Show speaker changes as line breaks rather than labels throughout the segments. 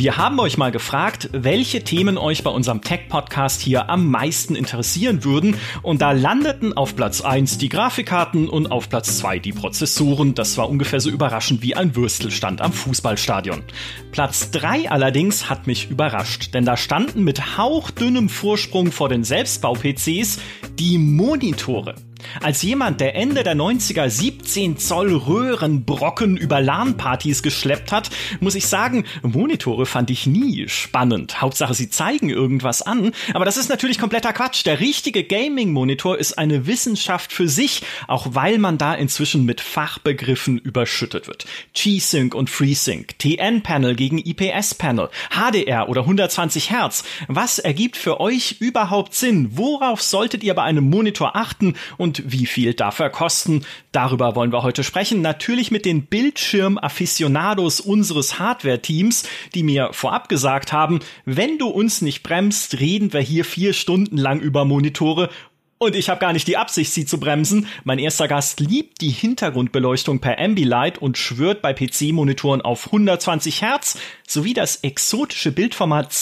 Wir haben euch mal gefragt, welche Themen euch bei unserem Tech-Podcast hier am meisten interessieren würden. Und da landeten auf Platz 1 die Grafikkarten und auf Platz 2 die Prozessoren. Das war ungefähr so überraschend wie ein Würstelstand am Fußballstadion. Platz 3 allerdings hat mich überrascht, denn da standen mit hauchdünnem Vorsprung vor den Selbstbau-PCs die Monitore. Als jemand, der Ende der 90er 17 Zoll Röhrenbrocken über LAN-Partys geschleppt hat, muss ich sagen, Monitore fand ich nie spannend. Hauptsache, sie zeigen irgendwas an. Aber das ist natürlich kompletter Quatsch. Der richtige Gaming-Monitor ist eine Wissenschaft für sich, auch weil man da inzwischen mit Fachbegriffen überschüttet wird. G-Sync und FreeSync, TN-Panel gegen IPS-Panel, HDR oder 120 Hertz. Was ergibt für euch überhaupt Sinn? Worauf solltet ihr bei einem Monitor achten und wie viel darf er kosten? Darüber wollen wir heute sprechen. Natürlich mit den Bildschirm-Afficionados unseres Hardware-Teams, die mir vorab gesagt haben, wenn du uns nicht bremst, reden wir hier 4 Stunden lang über Monitore. Und ich habe gar nicht die Absicht, sie zu bremsen. Mein erster Gast liebt die Hintergrundbeleuchtung per Ambilight und schwört bei PC-Monitoren auf 120 Hertz sowie das exotische Bildformat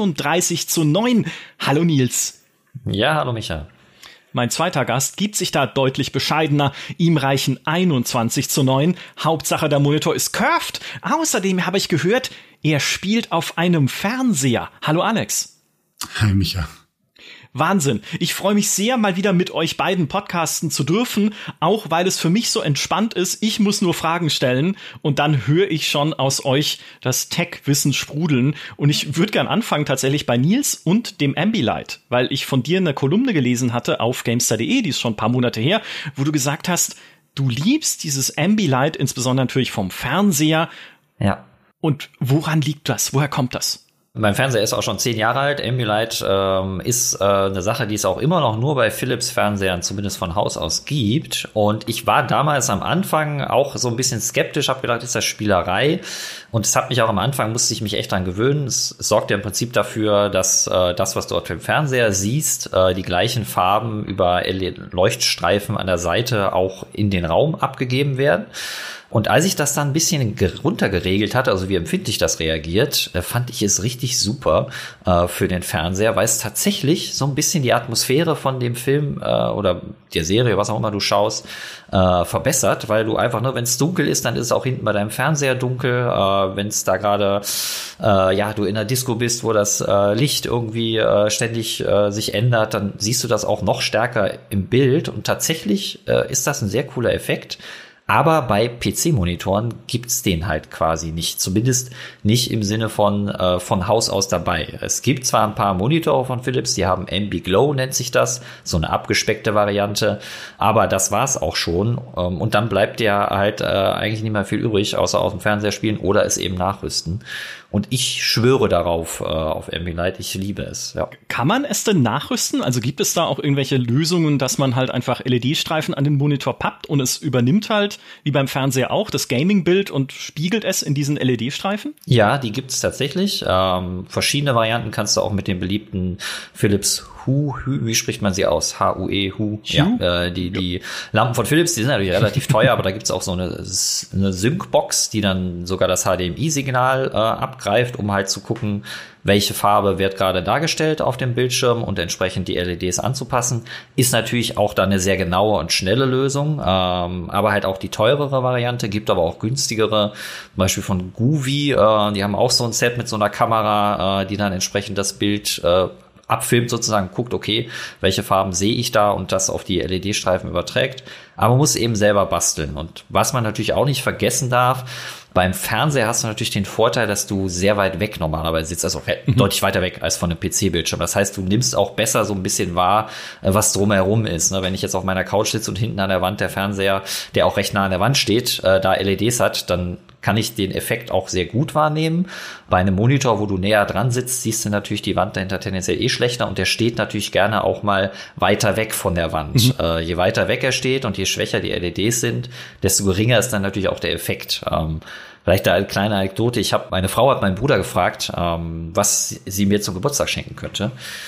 32:9. Hallo Nils.
Ja, hallo Micha.
Mein zweiter Gast gibt sich da deutlich bescheidener. Ihm reichen 21:9. Hauptsache, der Monitor ist curved. Außerdem habe ich gehört, er spielt auf einem Fernseher. Hallo Alex.
Hi Micha.
Wahnsinn. Ich freue mich sehr, mal wieder mit euch beiden podcasten zu dürfen, auch weil es für mich so entspannt ist. Ich muss nur Fragen stellen und dann höre ich schon aus euch das Tech-Wissen sprudeln. Und ich würde gern anfangen tatsächlich bei Nils und dem Ambilight, weil ich von dir eine Kolumne gelesen hatte auf Gamestar.de, die ist schon ein paar Monate her, wo du gesagt hast, du liebst dieses Ambilight, insbesondere natürlich vom Fernseher.
Ja.
Und woran liegt das? Woher kommt das?
Mein Fernseher ist auch schon 10 Jahre alt. Ambilight ist eine Sache, die es auch immer noch nur bei Philips-Fernsehern zumindest von Haus aus gibt. Und ich war damals am Anfang auch so ein bisschen skeptisch, habe gedacht, ist das Spielerei? Und es hat mich auch am Anfang, musste ich mich echt dran gewöhnen. Es sorgt ja im Prinzip dafür, dass das, was du auf dem Fernseher siehst, die gleichen Farben über Leuchtstreifen an der Seite auch in den Raum abgegeben werden. Und als ich das dann ein bisschen runtergeregelt hatte, also wie empfindlich das reagiert, fand ich es richtig super für den Fernseher, weil es tatsächlich so ein bisschen die Atmosphäre von dem Film oder der Serie, was auch immer du schaust, verbessert, weil du einfach, ne, wenn es dunkel ist, dann ist es auch hinten bei deinem Fernseher dunkel. Wenn es da gerade, du in der Disco bist, wo das Licht irgendwie ständig sich ändert, dann siehst du das auch noch stärker im Bild. Und tatsächlich ist das ein sehr cooler Effekt. Aber bei PC-Monitoren gibt's den halt quasi nicht. Zumindest nicht im Sinne von Haus aus dabei. Es gibt zwar ein paar Monitore von Philips, die haben Ambi-Glow, nennt sich das. So eine abgespeckte Variante. Aber das war's auch schon. Und dann bleibt ja halt eigentlich nicht mehr viel übrig, außer aus dem Fernseher spielen oder es eben nachrüsten. Und ich schwöre darauf, auf Ambilight. Ich liebe es, ja.
Kann man es denn nachrüsten? Also gibt es da auch irgendwelche Lösungen, dass man halt einfach LED-Streifen an den Monitor pappt und es übernimmt halt, wie beim Fernseher auch, das Gaming-Bild und spiegelt es in diesen LED-Streifen?
Ja, die gibt es tatsächlich. Verschiedene Varianten kannst du auch mit dem beliebten Philips Hue, wie spricht man sie aus? H-U-E, Hue. Ja, die Lampen von Philips, die sind natürlich relativ teuer, aber da gibt's auch so eine Sync-Box, die dann sogar das HDMI-Signal abgreift, um halt zu gucken, welche Farbe wird gerade dargestellt auf dem Bildschirm und entsprechend die LEDs anzupassen. Ist natürlich auch dann eine sehr genaue und schnelle Lösung, aber halt auch die teurere Variante, gibt aber auch günstigere, zum Beispiel von Guvi, die haben auch so ein Set mit so einer Kamera, die dann entsprechend das Bild abfilmt sozusagen, guckt, okay, welche Farben sehe ich da und das auf die LED-Streifen überträgt. Aber man muss eben selber basteln. Und was man natürlich auch nicht vergessen darf, beim Fernseher hast du natürlich den Vorteil, dass du sehr weit weg normalerweise sitzt, also deutlich weiter weg als von einem PC-Bildschirm. Das heißt, du nimmst auch besser so ein bisschen wahr, was drumherum ist. Wenn ich jetzt auf meiner Couch sitze und hinten an der Wand der Fernseher, der auch recht nah an der Wand steht, da LEDs hat, dann kann ich den Effekt auch sehr gut wahrnehmen. Bei einem Monitor, wo du näher dran sitzt, siehst du natürlich die Wand dahinter tendenziell schlechter und der steht natürlich gerne auch mal weiter weg von der Wand. Je weiter weg er steht und je schwächer die LEDs sind, desto geringer ist dann natürlich auch der Effekt. Vielleicht eine kleine Anekdote. Meine Frau hat meinen Bruder gefragt, was sie mir zum Geburtstag schenken könnte.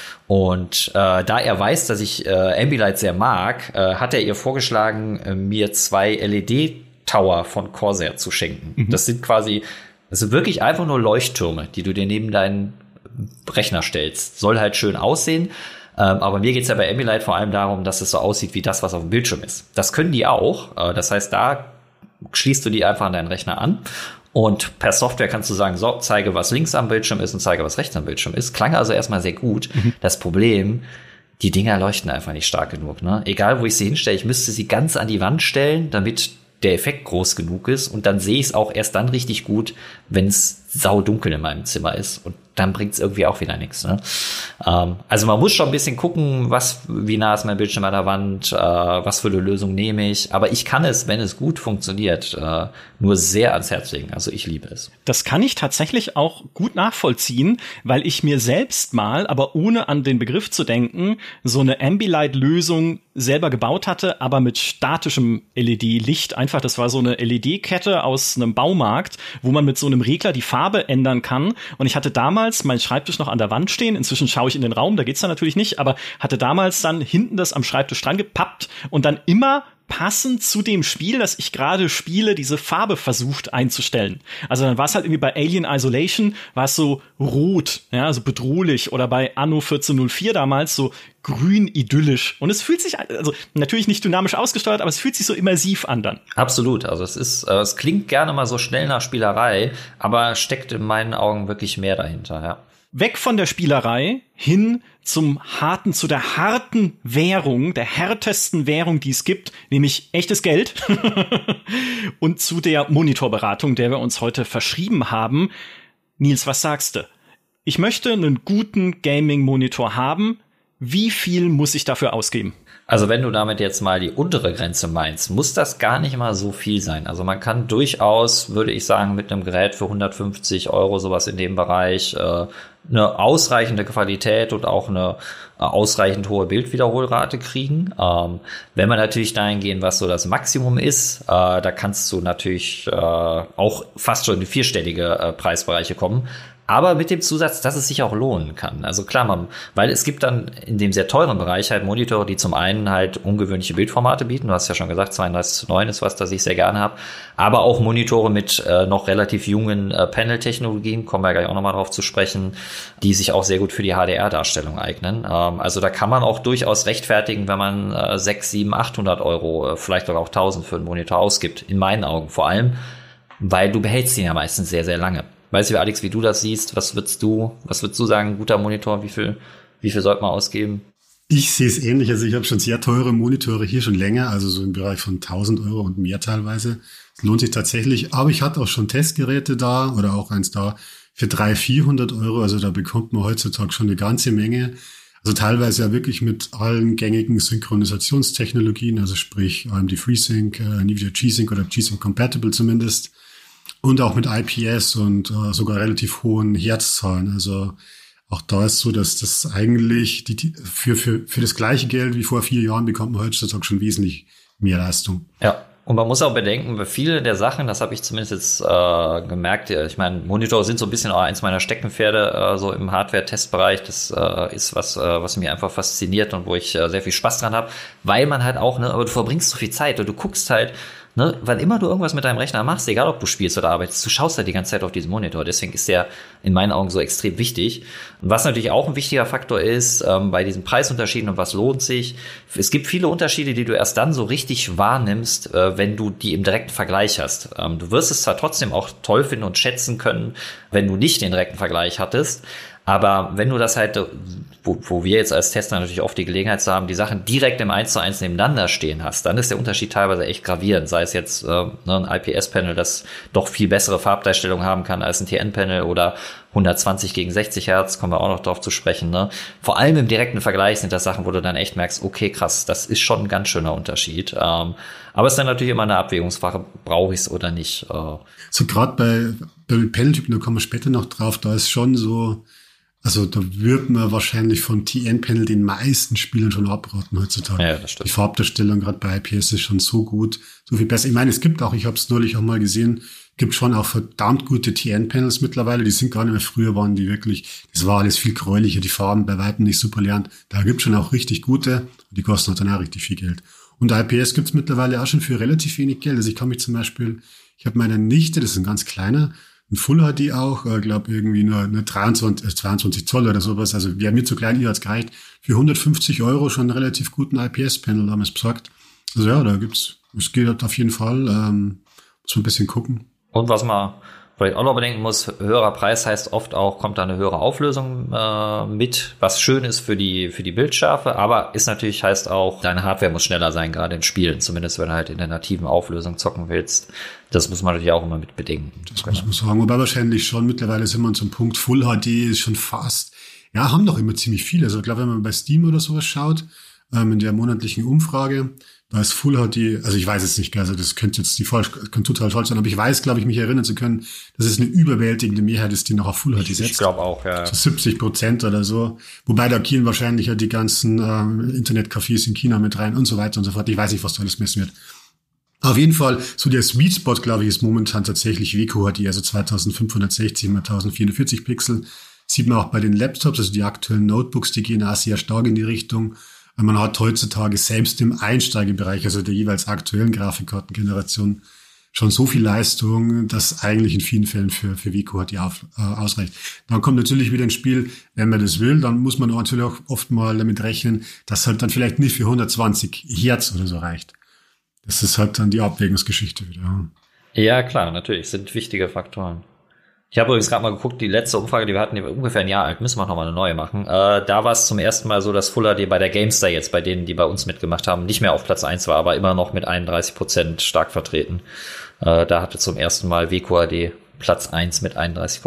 Und da er weiß, dass ich Ambilight sehr mag, hat er ihr vorgeschlagen, mir 2 LED-Tower von Corsair zu schenken. Das sind quasi Also wirklich einfach nur Leuchttürme, die du dir neben deinen Rechner stellst. Soll halt schön aussehen. Aber mir geht's ja bei Ambilight vor allem darum, dass es so aussieht wie das, was auf dem Bildschirm ist. Das können die auch. Das heißt, da schließt du die einfach an deinen Rechner an. Und per Software kannst du sagen, so, zeige, was links am Bildschirm ist und zeige, was rechts am Bildschirm ist. Klang also erstmal sehr gut. Das Problem, die Dinger leuchten einfach nicht stark genug. Ne? Egal, wo ich sie hinstelle, ich müsste sie ganz an die Wand stellen, damit der Effekt groß genug ist. Und dann sehe ich es auch erst dann richtig gut, wenn es saudunkel in meinem Zimmer ist. Und dann bringt es irgendwie auch wieder nichts. Ne? Also man muss schon ein bisschen gucken, wie nah ist mein Bildschirm an der Wand, was für eine Lösung nehme ich. Aber ich kann es, wenn es gut funktioniert, nur sehr ans Herz legen. Also ich liebe es.
Das kann ich tatsächlich auch gut nachvollziehen, weil ich mir selbst mal, aber ohne an den Begriff zu denken, so eine Ambilight-Lösung selber gebaut hatte, aber mit statischem LED-Licht. Einfach, das war so eine LED-Kette aus einem Baumarkt, wo man mit so einem Regler die Farbe ändern kann. Und ich hatte damals meinen Schreibtisch noch an der Wand stehen. Inzwischen schaue ich in den Raum, da geht's dann natürlich nicht, aber hatte damals dann hinten das am Schreibtisch dran gepappt und dann immer passend zu dem Spiel, das ich gerade spiele, diese Farbe versucht einzustellen. Also dann war es halt irgendwie bei Alien Isolation, war es so rot, ja, so bedrohlich, oder bei Anno 1404 damals so grün idyllisch. Und es fühlt sich, also natürlich nicht dynamisch ausgesteuert, aber es fühlt sich so immersiv an dann.
Absolut. Also es klingt gerne mal so schnell nach Spielerei, aber steckt in meinen Augen wirklich mehr dahinter, ja.
Weg von der Spielerei hin zu der harten Währung, der härtesten Währung, die es gibt, nämlich echtes Geld. Und zu der Monitorberatung, der wir uns heute verschrieben haben. Nils, was sagst du? Ich möchte einen guten Gaming-Monitor haben. Wie viel muss ich dafür ausgeben?
Also wenn du damit jetzt mal die untere Grenze meinst, muss das gar nicht mal so viel sein. Also man kann durchaus, würde ich sagen, mit einem Gerät für 150 €, sowas in dem Bereich, eine ausreichende Qualität und auch eine ausreichend hohe Bildwiederholrate kriegen. Wenn man natürlich dahin gehen, was so das Maximum ist, da kannst du natürlich auch fast schon in die vierstellige Preisbereiche kommen. Aber mit dem Zusatz, dass es sich auch lohnen kann. Also klar, weil es gibt dann in dem sehr teuren Bereich halt Monitore, die zum einen halt ungewöhnliche Bildformate bieten. Du hast ja schon gesagt, 32:9 ist was, das ich sehr gerne habe. Aber auch Monitore mit noch relativ jungen Panel-Technologien, kommen wir gleich auch nochmal drauf zu sprechen, die sich auch sehr gut für die HDR-Darstellung eignen. Also da kann man auch durchaus rechtfertigen, wenn man 600, 700, 800 €, vielleicht sogar auch 1000 für einen Monitor ausgibt. In meinen Augen vor allem, weil du behältst ihn ja meistens sehr, sehr lange. Weißt du, Alex, wie du das siehst? Was würdest du sagen, guter Monitor? Wie viel sollte man ausgeben?
Ich sehe es ähnlich. Also ich habe schon sehr teure Monitore hier schon länger, also so im Bereich von 1000 € und mehr teilweise. Es lohnt sich tatsächlich. Aber ich hatte auch schon Testgeräte da oder auch eins da für 300, 400 €. Also da bekommt man heutzutage schon eine ganze Menge. Also teilweise ja wirklich mit allen gängigen Synchronisationstechnologien, also sprich AMD FreeSync, Nvidia G-Sync oder G-Sync Compatible zumindest. Und auch mit IPS und sogar relativ hohen Herzzahlen. Also auch da ist so, dass das eigentlich für das gleiche Geld wie vor 4 Jahren bekommt man heutzutage schon wesentlich mehr Leistung.
Ja. Und man muss auch bedenken, viele der Sachen, das habe ich zumindest jetzt gemerkt, ich meine, Monitore sind so ein bisschen auch eins meiner Steckenpferde so im Hardware-Testbereich. Das ist was mich einfach fasziniert und wo ich sehr viel Spaß dran habe, weil man halt auch, aber du verbringst so viel Zeit und du guckst halt, wann immer du irgendwas mit deinem Rechner machst, egal ob du spielst oder arbeitest, du schaust halt die ganze Zeit auf diesen Monitor. Deswegen ist der in meinen Augen so extrem wichtig. Und was natürlich auch ein wichtiger Faktor ist, bei diesen Preisunterschieden und was lohnt sich. Es gibt viele Unterschiede, die du erst dann so richtig wahrnimmst, wenn du die im direkten Vergleich hast. Du wirst es zwar trotzdem auch toll finden und schätzen können, wenn du nicht den direkten Vergleich hattest. Aber wenn du das halt, wo wir jetzt als Tester natürlich oft die Gelegenheit zu haben, die Sachen direkt im 1:1 nebeneinander stehen hast, dann ist der Unterschied teilweise echt gravierend. Sei es jetzt ein IPS-Panel, das doch viel bessere Farbdarstellung haben kann als ein TN-Panel oder 120 gegen 60 Hertz, kommen wir auch noch drauf zu sprechen. Vor allem im direkten Vergleich sind das Sachen, wo du dann echt merkst, okay, krass, das ist schon ein ganz schöner Unterschied. Aber es ist dann natürlich immer eine Abwägungsfrage, brauche ich es oder nicht.
So gerade bei Paneltypen, da kommen wir später noch drauf, da ist schon so, also da wird man wahrscheinlich von TN-Panel den meisten Spielern schon abraten heutzutage.
Ja, das stimmt.
Die Farbdarstellung gerade bei IPS ist schon so gut, so viel besser. Ich meine, es gibt auch, ich habe es neulich auch mal gesehen, gibt schon auch verdammt gute TN-Panels mittlerweile. Die sind gar nicht mehr, früher waren die wirklich, das war alles viel gräulicher, die Farben bei weitem nicht super lernt. Da gibt schon auch richtig gute, die kosten halt dann auch richtig viel Geld. Und IPS gibt's mittlerweile auch schon für relativ wenig Geld. Also ich kann mich zum Beispiel, ich habe meine Nichte, das ist ein ganz kleiner, ein Full HD auch, glaube irgendwie nur 22 Zoll oder sowas. Also wäre mir zu klein, ihr hat's gereicht. Für 150 € schon einen relativ guten IPS-Panel damals besorgt. Also ja, es geht auf jeden Fall, muss man ein bisschen gucken.
Und was man vielleicht auch noch bedenken muss, höherer Preis heißt oft auch, kommt da eine höhere Auflösung mit, was schön ist für die Bildschärfe, aber ist natürlich, heißt auch, deine Hardware muss schneller sein, gerade in Spielen, zumindest wenn du halt in der nativen Auflösung zocken willst. Das muss man natürlich auch immer mit bedenken.
Das muss man sagen, wobei wahrscheinlich schon, mittlerweile sind wir zum Punkt, Full HD ist schon fast, ja, haben doch immer ziemlich viele. Also ich glaube, wenn man bei Steam oder sowas schaut, in der monatlichen Umfrage, da ist Full HD, also ich weiß es nicht, also das könnte total falsch sein, aber ich weiß, glaube ich, mich erinnern zu können, dass es eine überwältigende Mehrheit ist, die noch auf Full HD setzt.
Ich glaube auch, ja.
So 70% oder so. Wobei da gehen wahrscheinlich ja die ganzen Internetcafés in China mit rein und so weiter und so fort. Ich weiß nicht, was da alles messen wird. Auf jeden Fall, so der Sweet Spot, glaube ich, ist momentan tatsächlich WQHD, also 2560 x 1044 Pixel. Sieht man auch bei den Laptops, also die aktuellen Notebooks, die gehen auch sehr stark in die Richtung. Man hat heutzutage selbst im Einsteigebereich, also der jeweils aktuellen Grafikkartengeneration, schon so viel Leistung, dass eigentlich in vielen Fällen für WQHD ausreicht. Dann kommt natürlich wieder ins Spiel, wenn man das will, dann muss man natürlich auch oft mal damit rechnen, dass halt dann vielleicht nicht für 120 Hertz oder so reicht. Das ist halt dann die Abwägungsgeschichte wieder.
Ja, klar, natürlich, sind wichtige Faktoren. Ich habe übrigens gerade mal geguckt, die letzte Umfrage, die wir hatten, die war ungefähr ein Jahr alt, müssen wir noch mal eine neue machen. Da war es zum ersten Mal so, dass Full HD bei der GameStar jetzt, bei denen, die bei uns mitgemacht haben, nicht mehr auf Platz 1 war, aber immer noch mit 31% stark vertreten. Da hatte zum ersten Mal WQHD Platz 1 mit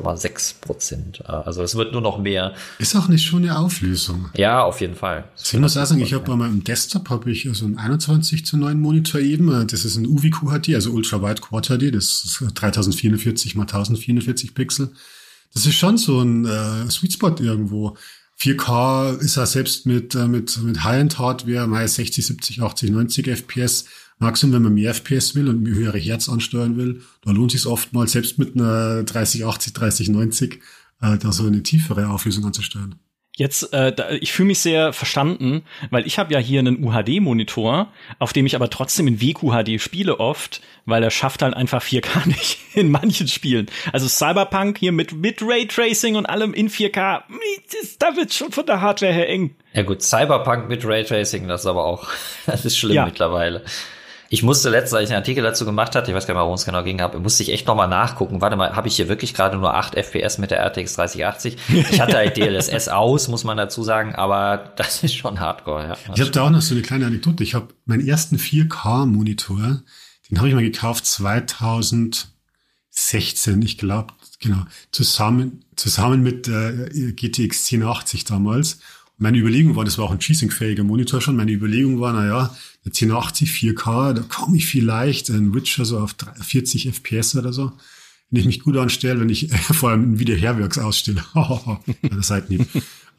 31,6%. Also es wird nur noch mehr.
Ist auch nicht schon eine Auflösung.
Ja, auf jeden Fall.
Ich muss auch sagen, ich habe bei meinem Desktop so einen 21:9 Monitor eben. Das ist ein UWQHD, also Ultra Wide Quad HD. Das ist 3044 x 1044 Pixel. Das ist schon so ein Sweet Spot irgendwo. 4K ist er selbst mit High-End-Hardware mal 60, 70, 80, 90 FPS. Maximum, wenn man mehr FPS will und höhere Hertz ansteuern will, da lohnt sich oftmals selbst mit einer 3080, 3090 da so eine tiefere Auflösung anzusteuern.
Jetzt, ich fühle mich sehr verstanden, weil ich habe ja hier einen UHD-Monitor, auf dem ich aber trotzdem in WQHD spiele oft, weil er schafft halt einfach 4K nicht in manchen Spielen. Also Cyberpunk hier mit Raytracing und allem in 4K, da wird's schon von der Hardware her eng.
Ja gut, Cyberpunk mit Raytracing, das ist schlimm mittlerweile. Ich musste letztens, als ich einen Artikel dazu gemacht hatte, ich weiß gar nicht mehr, worum es genau ging, musste ich echt nochmal nachgucken. Warte mal, habe ich hier wirklich gerade nur 8 FPS mit der RTX 3080? Ich hatte halt DLSS aus, muss man dazu sagen, aber das ist schon Hardcore. Ja.
Ich habe da auch noch so eine kleine Anekdote. Ich habe meinen ersten 4K-Monitor, den habe ich mal gekauft 2016, ich glaube, genau, zusammen mit der GTX 1080 damals. Meine Überlegung war, das war auch ein G-Sync-fähiger Monitor schon, meine Überlegung war, naja, der 1080 4K, da komme ich vielleicht in Witcher so auf 40 FPS oder so, wenn ich mich gut anstelle, wenn ich vor allem ein Wiederherwerks ausstelle. Das seid nie.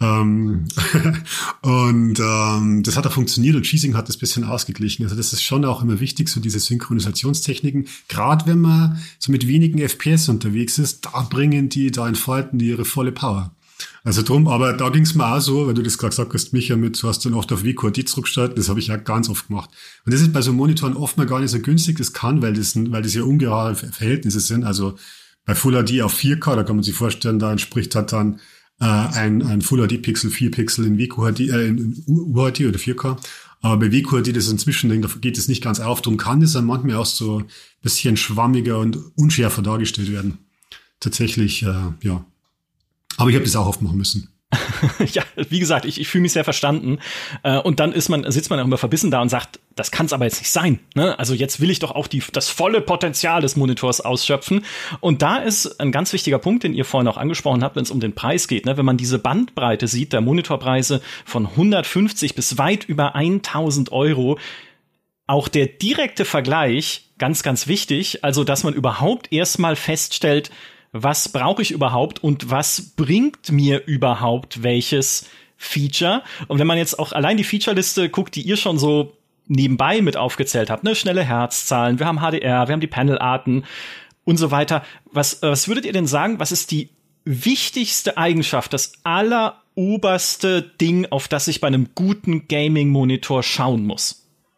Das hat auch funktioniert und G-Sync hat das bisschen ausgeglichen. Also das ist schon auch immer wichtig, so diese Synchronisationstechniken. Gerade wenn man so mit wenigen FPS unterwegs ist, da entfalten die ihre volle Power. Also drum, aber da ging's mir auch so, weil du das gerade gesagt hast, Micha, du hast dann oft auf WQHD zurückgestellt, das habe ich ja ganz oft gemacht. Und das ist bei so Monitoren oft mal gar nicht so günstig, das kann, weil das ja ungerade Verhältnisse sind. Also bei Full HD auf 4K, da kann man sich vorstellen, da entspricht halt dann ein Full HD Pixel 4 Pixel in WQHD, in UHD oder 4K. Aber bei WQHD, das ist ein Zwischending, da geht es nicht ganz auf. Darum kann das dann manchmal auch so ein bisschen schwammiger und unschärfer dargestellt werden. Tatsächlich, ja. Aber ich habe das auch oft machen müssen.
Ja, wie gesagt, ich fühle mich sehr verstanden. Und dann sitzt man auch immer verbissen da und sagt, das kann es aber jetzt nicht sein. Ne? Also jetzt will ich doch auch das volle Potenzial des Monitors ausschöpfen. Und da ist ein ganz wichtiger Punkt, den ihr vorhin auch angesprochen habt, wenn es um den Preis geht. Ne? Wenn man diese Bandbreite sieht, der Monitorpreise von 150 bis weit über 1.000 €, auch der direkte Vergleich, ganz, ganz wichtig, also dass man überhaupt erstmal feststellt, was brauche ich überhaupt und was bringt mir überhaupt welches Feature? Und wenn man jetzt auch allein die Featureliste guckt, die ihr schon so nebenbei mit aufgezählt habt, ne, schnelle Herzzahlen, wir haben HDR, wir haben die Panelarten und so weiter. Was würdet ihr denn sagen, was ist die wichtigste Eigenschaft, das alleroberste Ding, auf das ich bei einem guten Gaming-Monitor schauen muss?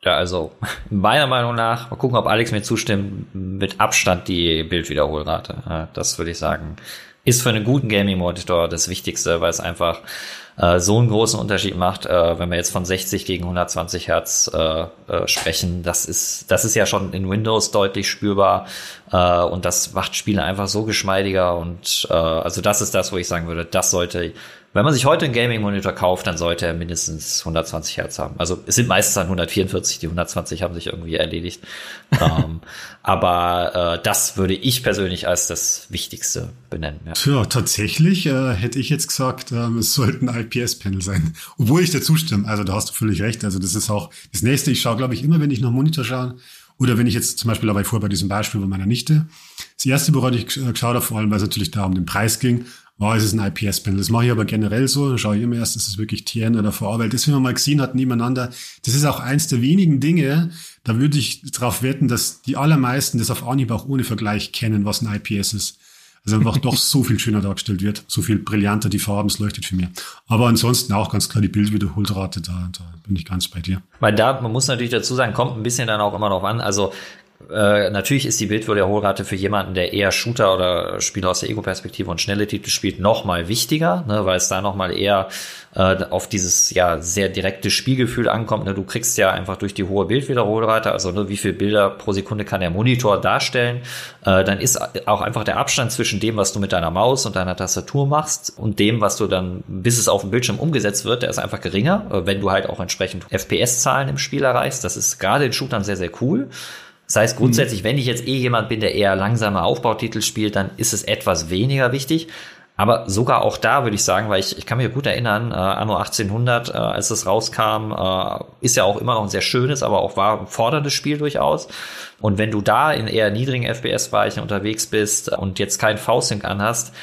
Ja, also meiner Meinung nach, mal gucken, ob Alex mir zustimmt, mit Abstand die Bildwiederholrate. Das würde ich sagen, ist für einen guten Gaming-Monitor das Wichtigste, weil es einfach so einen großen Unterschied macht, wenn wir jetzt von 60 gegen 120 Hertz sprechen. Das ist ja schon in Windows deutlich spürbar und das macht Spiele einfach so geschmeidiger und also das ist das, wo ich sagen würde, das sollte, wenn man sich heute einen Gaming-Monitor kauft, dann sollte er mindestens 120 Hertz haben. Also es sind meistens dann 144, die 120 haben sich irgendwie erledigt. Aber das würde ich persönlich als das Wichtigste benennen. Ja.
Tja, tatsächlich hätte ich jetzt gesagt, es sollten IPS-Panel sein. Obwohl ich dazu stimme. Also da hast du völlig recht. Also das ist auch das Nächste. Ich schaue, glaube ich, immer, wenn ich nach Monitor schaue, oder wenn ich jetzt zum Beispiel dabei vor bei diesem Beispiel bei meiner Nichte. Das erste, worauf ich geschaut habe, vor allem, weil es natürlich da um den Preis ging, war, es ist ein IPS-Panel. Das mache ich aber generell so. Da schaue ich immer erst, ist es wirklich TN oder VA, weil das, wie man mal gesehen hat, nebeneinander, das ist auch eins der wenigen Dinge, da würde ich darauf wetten, dass die allermeisten das auf Anhieb auch ohne Vergleich kennen, was ein IPS ist. Also einfach doch so viel schöner dargestellt wird, so viel brillanter die Farben, es leuchtet viel mehr. Aber ansonsten auch ganz klar die Bildwiederholrate, da bin ich ganz bei dir.
Weil man muss natürlich dazu sagen, kommt ein bisschen dann auch immer noch an, also natürlich ist die Bildwiederholrate für jemanden, der eher Shooter oder Spiele aus der Ego-Perspektive und schnelle Titel spielt, noch mal wichtiger, ne, weil es da noch mal eher auf dieses ja sehr direkte Spielgefühl ankommt. Ne. Du kriegst ja einfach durch die hohe Bildwiederholrate, also ne, wie viele Bilder pro Sekunde kann der Monitor darstellen, dann ist auch einfach der Abstand zwischen dem, was du mit deiner Maus und deiner Tastatur machst und dem, was du dann, bis es auf dem Bildschirm umgesetzt wird, der ist einfach geringer, wenn du halt auch entsprechend FPS-Zahlen im Spiel erreichst. Das ist gerade in Shootern sehr, sehr cool. Das heißt grundsätzlich, wenn ich jetzt jemand bin, der eher langsame Aufbautitel spielt, dann ist es etwas weniger wichtig. Aber sogar auch da würde ich sagen, weil ich kann mich gut erinnern, anno 1800, als es rauskam, ist ja auch immer noch ein sehr schönes, aber auch war ein forderndes Spiel durchaus. Und wenn du da in eher niedrigen FPS-Bereichen unterwegs bist und jetzt kein V-Sync anhast,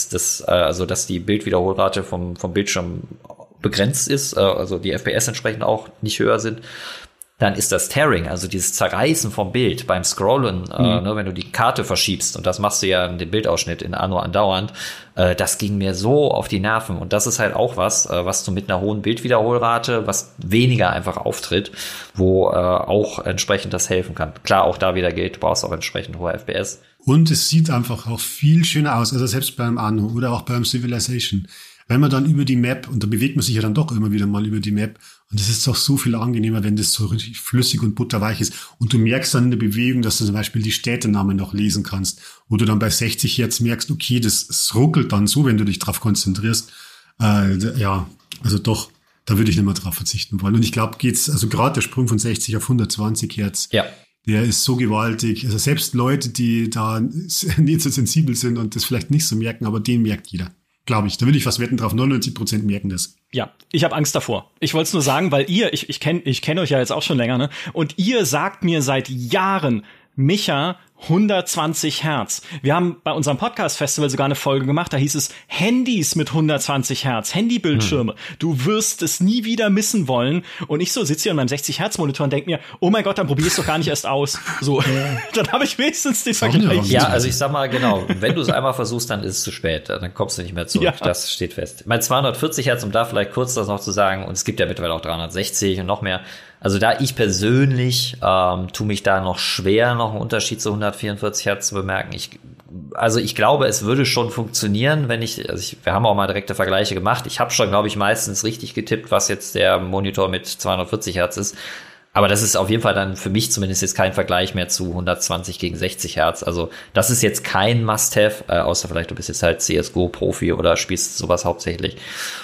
also dass die Bildwiederholrate vom Bildschirm begrenzt ist, also die FPS entsprechend auch nicht höher sind, dann ist das Tearing, also dieses Zerreißen vom Bild beim Scrollen, ne, wenn du die Karte verschiebst, und das machst du ja in dem Bildausschnitt in Anno andauernd, das ging mir so auf die Nerven. Und das ist halt auch was du mit einer hohen Bildwiederholrate, was weniger einfach auftritt, wo auch entsprechend das helfen kann. Klar, auch da wieder gilt, du brauchst auch entsprechend hohe FPS.
Und es sieht einfach auch viel schöner aus, also selbst beim Anno oder auch beim Civilization. Wenn man dann über die Map, und da bewegt man sich ja dann doch immer wieder mal über die Map, und das ist doch so viel angenehmer, wenn das so richtig flüssig und butterweich ist. Und du merkst dann in der Bewegung, dass du zum Beispiel die Städtenamen noch lesen kannst, wo du dann bei 60 Hertz merkst, okay, das ruckelt dann so, wenn du dich drauf konzentrierst. Ja, also doch, da würde ich nicht mehr drauf verzichten wollen. Und ich glaube, also gerade der Sprung von 60 auf 120 Hertz, ja, der ist so gewaltig. Also selbst Leute, die da nicht so sensibel sind und das vielleicht nicht so merken, aber den merkt jeder. Glaube ich. Da würde ich fast wetten drauf, 99% merken das.
Ja, ich habe Angst davor. Ich wollte es nur sagen, weil ich kenn euch ja jetzt auch schon länger, ne? Und ihr sagt mir seit Jahren, Micha, 120 Hertz. Wir haben bei unserem Podcast-Festival sogar eine Folge gemacht, da hieß es Handys mit 120 Hertz, Handybildschirme. Du wirst es nie wieder missen wollen. Und ich so sitze hier an meinem 60-Hertz-Monitor und denke mir, oh mein Gott, dann probier es doch gar nicht erst aus. So, dann habe ich wenigstens den Vergleich.
Ja, also ich sag mal, genau, wenn du es einmal versuchst, dann ist es zu spät. Dann kommst du nicht mehr zurück. Ja. Das steht fest. Mein 240 Hertz, um da vielleicht kurz das noch zu sagen, und es gibt ja mittlerweile auch 360 und noch mehr. Also da ich persönlich tue mich da noch schwer, noch einen Unterschied zu 144 Hertz zu bemerken. Ich glaube, es würde schon funktionieren, wir haben auch mal direkte Vergleiche gemacht. Ich habe schon, glaube ich, meistens richtig getippt, was jetzt der Monitor mit 240 Hertz ist. Aber das ist auf jeden Fall dann für mich zumindest jetzt kein Vergleich mehr zu 120 gegen 60 Hertz. Also das ist jetzt kein Must-Have, außer vielleicht du bist jetzt halt CSGO-Profi oder spielst sowas hauptsächlich.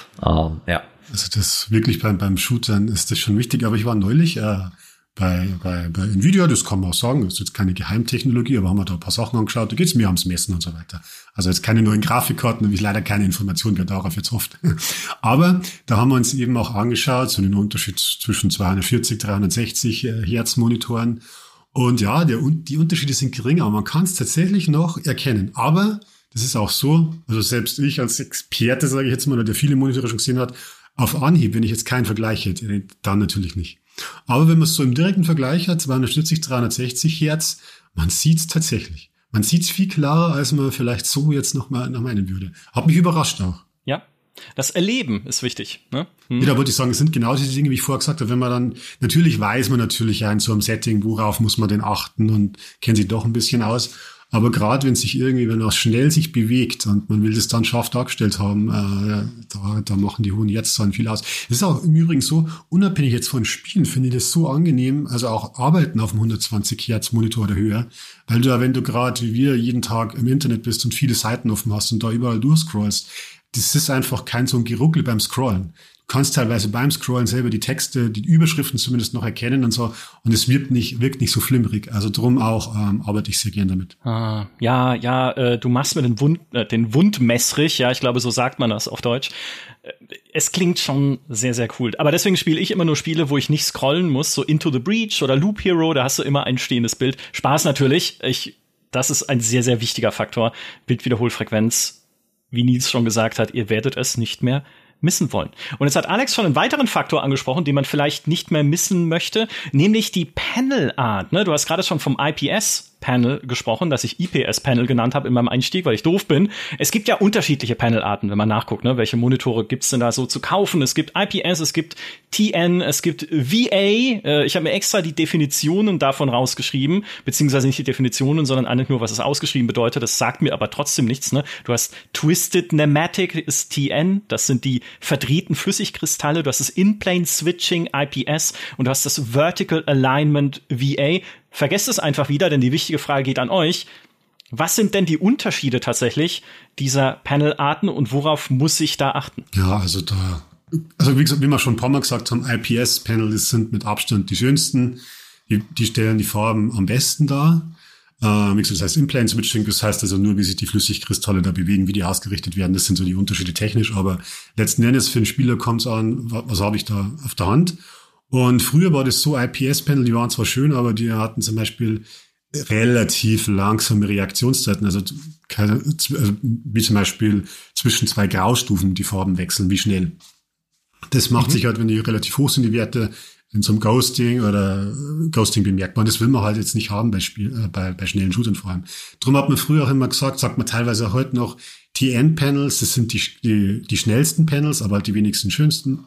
Ja.
Also das wirklich beim Shootern ist das schon wichtig. Aber ich war neulich bei Nvidia, das kann man auch sagen, das ist jetzt keine Geheimtechnologie, aber haben wir da ein paar Sachen angeschaut, da geht's mir ums Messen und so weiter. Also jetzt keine neuen Grafikkarten, habe ich leider keine Informationen, wer darauf jetzt hofft. Aber da haben wir uns eben auch angeschaut, so den Unterschied zwischen 240, 360 Hertz Monitoren. Und ja, die Unterschiede sind gering, aber man kann es tatsächlich noch erkennen. Aber das ist auch so, also selbst ich als Experte, sage ich jetzt mal, der viele Monitore schon gesehen hat, auf Anhieb, wenn ich jetzt keinen Vergleich hätte, dann natürlich nicht. Aber wenn man es so im direkten Vergleich hat, 240, 360 Hertz, man sieht es tatsächlich. Man sieht es viel klarer, als man vielleicht so jetzt noch meinen würde. Hat mich überrascht auch.
Ja. Das Erleben ist wichtig, ne?
Ja, da würde ich sagen, es sind genau diese Dinge, wie ich vorher gesagt habe, wenn man dann, natürlich weiß man natürlich ja in so einem Setting, worauf muss man denn achten und kennt sich doch ein bisschen aus. Aber gerade wenn man schnell sich bewegt und man will das dann scharf dargestellt haben, da machen die hohen Herzzahlen viel aus. Das ist auch im Übrigen so, unabhängig jetzt von Spielen, finde ich das so angenehm, also auch Arbeiten auf dem 120 Hertz Monitor oder höher, weil wenn du gerade wie wir jeden Tag im Internet bist und viele Seiten offen hast und da überall durchscrollst, das ist einfach kein so ein Geruckel beim Scrollen. Du kannst teilweise beim Scrollen selber die Texte, die Überschriften zumindest noch erkennen und so. Und es wirkt nicht so flimmerig. Also drum auch arbeite ich sehr gern damit.
Du machst mir den Wundmessrich. Ja, ich glaube, so sagt man das auf Deutsch. Es klingt schon sehr, sehr cool. Aber deswegen spiele ich immer nur Spiele, wo ich nicht scrollen muss. So Into the Breach oder Loop Hero, da hast du immer ein stehendes Bild. Spaß natürlich. Das ist ein sehr, sehr wichtiger Faktor. Bildwiederholfrequenz, wie Nils schon gesagt hat, ihr werdet es nicht mehr missen wollen. Und jetzt hat Alex schon einen weiteren Faktor angesprochen, den man vielleicht nicht mehr missen möchte, nämlich die Panel-Art. Ne? Du hast gerade schon vom IPS-Panel gesprochen, das ich IPS-Panel genannt habe in meinem Einstieg, weil ich doof bin. Es gibt ja unterschiedliche Panel-Arten, wenn man nachguckt, ne? Welche Monitore gibt's denn da so zu kaufen? Es gibt IPS, es gibt TN, es gibt VA. Ich habe mir extra die Definitionen davon rausgeschrieben, beziehungsweise nicht die Definitionen, sondern eigentlich nur, was es ausgeschrieben bedeutet. Das sagt mir aber trotzdem nichts. Ne? Du hast Twisted Nematic, ist TN. Das sind die verdrehten Flüssigkristalle. Du hast das In-Plane Switching, IPS. Und du hast das Vertical Alignment, VA. Vergesst es einfach wieder, denn die wichtige Frage geht an euch. Was sind denn die Unterschiede tatsächlich dieser Panelarten und worauf muss ich da achten?
Ja, also wie gesagt, wie wir schon ein paar Mal gesagt haben, IPS-Panels sind mit Abstand die schönsten. Die stellen die Farben am besten dar. Wie gesagt, das heißt In-Plane Switching, das heißt also nur, wie sich die Flüssigkristalle da bewegen, wie die ausgerichtet werden. Das sind so die Unterschiede technisch, aber letzten Endes für den Spieler kommt es an, was habe ich da auf der Hand. Und früher war das so, IPS-Panel, die waren zwar schön, aber die hatten zum Beispiel relativ langsame Reaktionszeiten, also wie zum Beispiel zwischen 2 Graustufen die Farben wechseln, wie schnell. Das macht sich halt, wenn die relativ hoch sind, die Werte, in so einem Ghosting bemerkbar. Und das will man halt jetzt nicht haben bei schnellen Shootern vor allem. Drum hat man früher auch immer gesagt, sagt man teilweise auch heute noch, TN-Panels, das sind die schnellsten Panels, aber halt die wenigsten schönsten.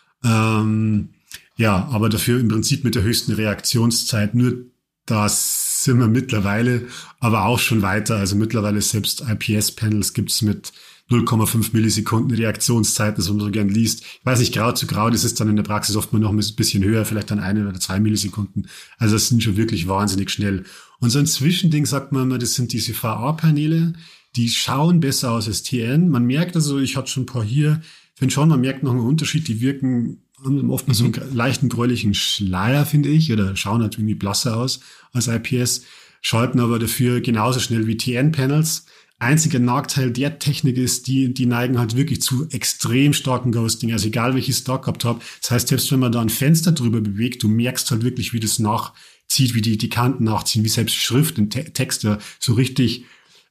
Aber dafür im Prinzip mit der höchsten Reaktionszeit. Nur das sind wir mittlerweile, aber auch schon weiter. Also mittlerweile selbst IPS-Panels gibt's mit 0,5 Millisekunden Reaktionszeit, das man so gern liest. Ich weiß nicht, grau zu grau, das ist dann in der Praxis oft mal noch ein bisschen höher, vielleicht dann 1 oder 2 Millisekunden. Also das sind schon wirklich wahnsinnig schnell. Und so ein Zwischending sagt man immer, das sind diese VA-Paneele, die schauen besser aus als TN. Man merkt also, ich hatte schon ein paar hier, ich finde schon, man merkt noch einen Unterschied, die haben oft so einen leichten gräulichen Schleier, finde ich, oder schauen halt irgendwie blasser aus als IPS, schalten aber dafür genauso schnell wie TN-Panels. Einziger Nachteil der Technik ist, die neigen halt wirklich zu extrem starken Ghosting. Also egal, welches ich da gehabt habe. Das heißt, selbst wenn man da ein Fenster drüber bewegt, du merkst halt wirklich, wie das nachzieht, wie die Kanten nachziehen, wie selbst Schrift und Texte so richtig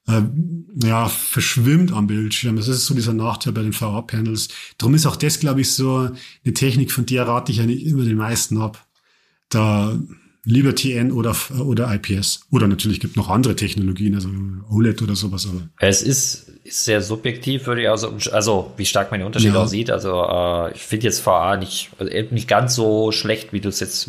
verschwimmt am Bildschirm. Das ist so dieser Nachteil bei den VA-Panels. Darum ist auch das, glaube ich, so eine Technik, von der rate ich eigentlich immer den meisten ab. Da lieber TN oder IPS. Oder natürlich gibt noch andere Technologien, also OLED oder sowas. Aber
es ist sehr subjektiv, würde ich also wie stark man den Unterschied auch sieht. Also ich finde jetzt VA nicht ganz so schlecht, wie du es jetzt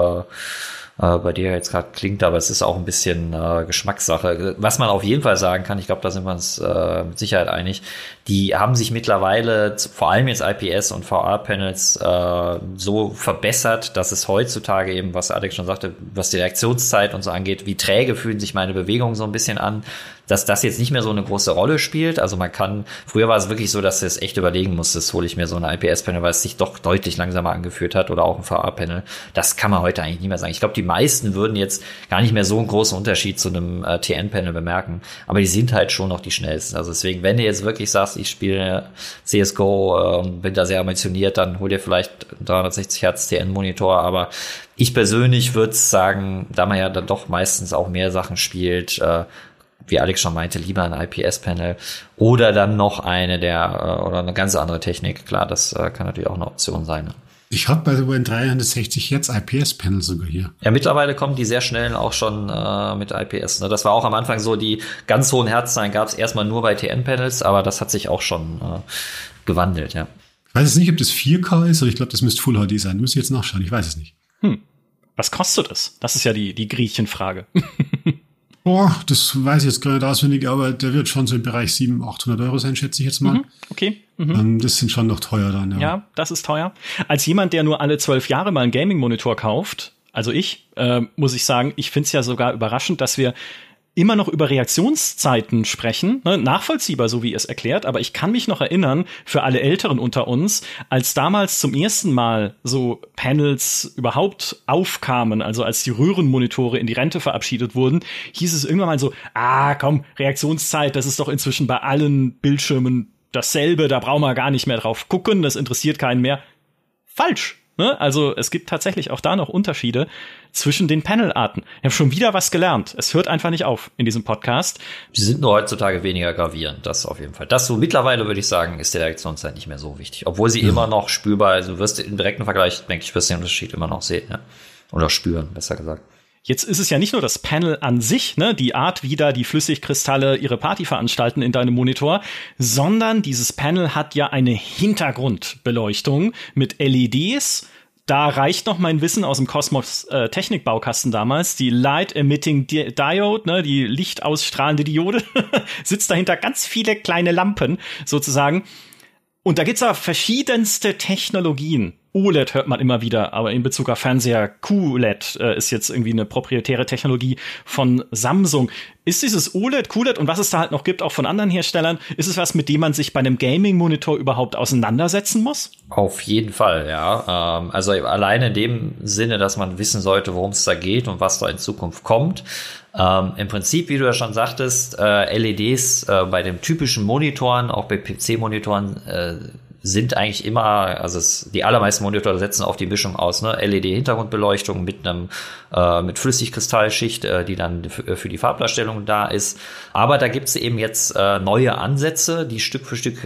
bei dir jetzt gerade klingt, aber es ist auch ein bisschen Geschmackssache. Was man auf jeden Fall sagen kann, ich glaube, da sind wir uns mit Sicherheit einig, die haben sich mittlerweile, vor allem jetzt IPS und VA-Panels, so verbessert, dass es heutzutage eben, was Alex schon sagte, was die Reaktionszeit und so angeht, wie träge fühlen sich meine Bewegungen so ein bisschen an, dass das jetzt nicht mehr so eine große Rolle spielt. Also früher war es wirklich so, dass du es echt überlegen musstest, hole ich mir so ein IPS-Panel, weil es sich doch deutlich langsamer angefühlt hat oder auch ein VA-Panel. Das kann man heute eigentlich nicht mehr sagen. Ich glaube, die meisten würden jetzt gar nicht mehr so einen großen Unterschied zu einem TN-Panel bemerken. Aber die sind halt schon noch die schnellsten. Also deswegen, wenn du jetzt wirklich sagst, ich spiele CSGO und bin da sehr ambitioniert, dann hol dir vielleicht 360 Hertz TN-Monitor. Aber ich persönlich würde sagen, da man ja dann doch meistens auch mehr Sachen spielt, wie Alex schon meinte, lieber ein IPS-Panel oder dann noch oder eine ganz andere Technik. Klar, das kann natürlich auch eine Option sein.
Ich habe bei ein 360 Hertz IPS-Panel sogar hier.
Ja, mittlerweile kommen die sehr schnell auch schon mit IPS. Ne? Das war auch am Anfang so, die ganz hohen Herzzahlen gab es erstmal nur bei TN-Panels, aber das hat sich auch schon gewandelt, ja.
Ich weiß jetzt nicht, ob das 4K ist, aber ich glaube, das müsste Full HD sein. Muss ich jetzt nachschauen, ich weiß es nicht.
Was kostet es? Das ist ja die Griechenfrage.
Das weiß ich jetzt gar nicht auswendig, aber der wird schon so im Bereich 700-800 Euro sein, schätze ich jetzt mal.
Okay.
Das sind schon noch teuer dann, ja.
Ja, das ist teuer. Als jemand, der nur alle 12 Jahre mal einen Gaming-Monitor kauft, also muss ich sagen, ich finde es ja sogar überraschend, dass wir immer noch über Reaktionszeiten sprechen, ne? Nachvollziehbar, so wie ihr es erklärt, aber ich kann mich noch erinnern, für alle Älteren unter uns, als damals zum ersten Mal so Panels überhaupt aufkamen, also als die Röhrenmonitore in die Rente verabschiedet wurden, hieß es irgendwann mal so, komm, Reaktionszeit, das ist doch inzwischen bei allen Bildschirmen dasselbe, da brauchen wir gar nicht mehr drauf gucken, das interessiert keinen mehr. Falsch. Ne? Also es gibt tatsächlich auch da noch Unterschiede zwischen den Panelarten. Ich habe schon wieder was gelernt. Es hört einfach nicht auf in diesem Podcast.
Die sind nur heutzutage weniger gravierend, das auf jeden Fall. Das so mittlerweile, würde ich sagen, ist die Reaktionszeit nicht mehr so wichtig. Obwohl sie immer noch spürbar, also wirst du im direkten Vergleich, denke ich, wirst du den Unterschied immer noch sehen. Ja? Oder spüren, besser gesagt.
Jetzt ist es ja nicht nur das Panel an sich, ne, die Art, wie da die Flüssigkristalle ihre Party veranstalten in deinem Monitor, sondern dieses Panel hat ja eine Hintergrundbeleuchtung mit LEDs. Da reicht noch mein Wissen aus dem Cosmos Technikbaukasten damals. Die Light Emitting Diode, ne, die lichtausstrahlende Diode, sitzt dahinter ganz viele kleine Lampen sozusagen. Und da gibt's aber verschiedenste Technologien. OLED hört man immer wieder, aber in Bezug auf Fernseher, QLED ist jetzt irgendwie eine proprietäre Technologie von Samsung. Ist dieses OLED, QLED und was es da halt noch gibt, auch von anderen Herstellern, ist es was, mit dem man sich bei einem Gaming-Monitor überhaupt auseinandersetzen muss?
Auf jeden Fall, ja. Also alleine in dem Sinne, dass man wissen sollte, worum es da geht und was da in Zukunft kommt. Im Prinzip, wie du ja schon sagtest, LEDs bei den typischen Monitoren, auch bei PC-Monitoren, sind eigentlich immer, also die allermeisten Monitore setzen auf die Mischung aus, ne, LED-Hintergrundbeleuchtung mit Flüssigkristallschicht, die dann für die Farbdarstellung da ist. Aber da gibt's eben jetzt neue Ansätze, die Stück für Stück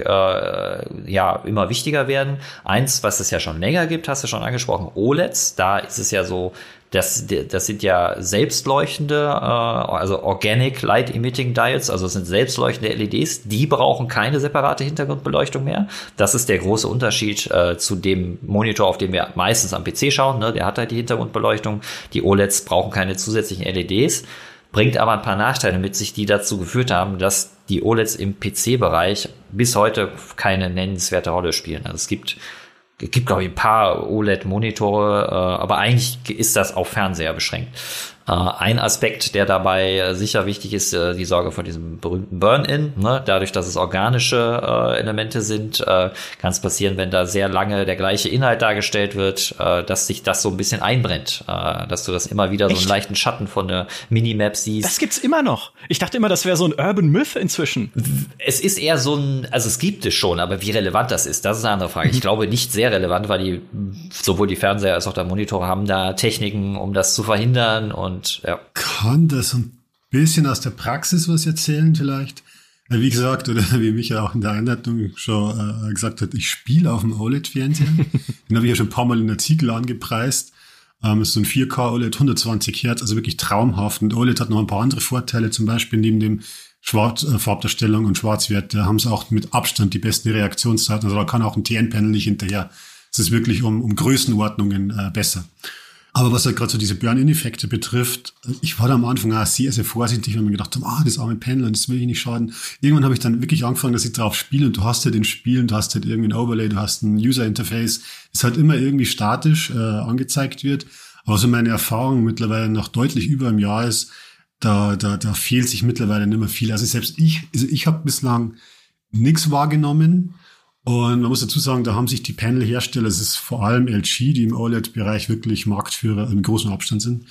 immer wichtiger werden. Eins, was es ja schon länger gibt, hast du schon angesprochen, OLEDs. Da ist es ja so, das sind ja selbstleuchtende, also Organic Light Emitting Diodes, also es sind selbstleuchtende LEDs, die brauchen keine separate Hintergrundbeleuchtung mehr. Das ist der große Unterschied zu dem Monitor, auf dem wir meistens am PC schauen, ne? Der hat halt die Hintergrundbeleuchtung. Die OLEDs brauchen keine zusätzlichen LEDs, bringt aber ein paar Nachteile mit sich, die dazu geführt haben, dass die OLEDs im PC-Bereich bis heute keine nennenswerte Rolle spielen. Also es gibt, glaube ich, ein paar OLED-Monitore, aber eigentlich ist das auf Fernseher beschränkt. Ein Aspekt, der dabei sicher wichtig ist, die Sorge vor diesem berühmten Burn-in. Ne? Dadurch, dass es organische Elemente sind, kann es passieren, wenn da sehr lange der gleiche Inhalt dargestellt wird, dass sich das so ein bisschen einbrennt. Dass du das immer wieder so einen leichten Schatten von der Minimap siehst.
Das gibt's immer noch. Ich dachte immer, das wäre so ein Urban Myth inzwischen.
Es ist eher so also es gibt es schon, aber wie relevant das ist eine andere Frage. Ich glaube nicht sehr relevant, weil sowohl die Fernseher als auch der Monitor haben da Techniken, um das zu verhindern und ja.
Kann das ein bisschen aus der Praxis was erzählen vielleicht? Wie gesagt, oder wie Micha auch in der Einleitung schon gesagt hat, ich spiele auf dem OLED-Fernseher. Den habe ich ja schon ein paar Mal in Artikel angepreist. Ist so ein 4K OLED, 120 Hertz, also wirklich traumhaft. Und OLED hat noch ein paar andere Vorteile, zum Beispiel neben dem Farbdarstellung und Schwarzwert, da haben sie auch mit Abstand die besten Reaktionszeiten. Also da kann auch ein TN-Panel nicht hinterher. Es ist wirklich um Größenordnungen besser. Aber was halt gerade so diese Burn-in-Effekte betrifft, ich war da am Anfang auch sehr, sehr vorsichtig, weil mir gedacht habe, das arme Panel, das will ich nicht schaden. Irgendwann habe ich dann wirklich angefangen, dass ich drauf spiele und du hast halt in Spielen, du hast halt irgendwie ein Overlay, du hast ein User-Interface, das halt immer irgendwie statisch angezeigt wird. Aber so meine Erfahrung mittlerweile nach deutlich über einem Jahr ist, da fehlt sich mittlerweile nicht mehr viel. Also selbst ich habe bislang nichts wahrgenommen. Und man muss dazu sagen, da haben sich die Panel-Hersteller, es ist vor allem LG, die im OLED-Bereich wirklich Marktführer im großen Abstand sind,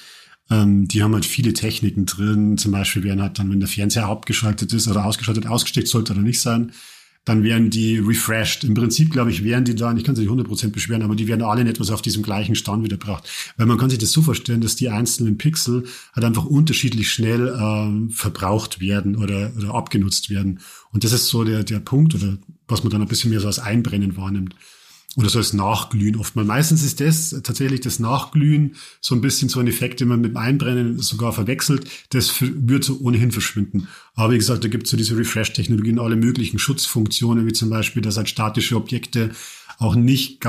die haben halt viele Techniken drin. Zum Beispiel werden halt dann, wenn der Fernseher abgeschaltet ist oder ausgesteckt sollte oder nicht sein, dann werden die refreshed. Im Prinzip, glaube ich, wären die dann, ich kann sie nicht 100% beschweren, aber die werden alle in etwas auf diesem gleichen Stand wiedergebracht. Weil man kann sich das so vorstellen, dass die einzelnen Pixel halt einfach unterschiedlich schnell verbraucht werden oder abgenutzt werden. Und das ist so der Punkt, oder was man dann ein bisschen mehr so als Einbrennen wahrnimmt. oder so das Nachglühen oftmals. Meistens ist das tatsächlich das Nachglühen so ein bisschen so ein Effekt, den man mit dem Einbrennen sogar verwechselt. Das wird so ohnehin verschwinden. Aber wie gesagt, da gibt es so diese Refresh-Technologien, alle möglichen Schutzfunktionen, wie zum Beispiel, dass halt statische Objekte auch nicht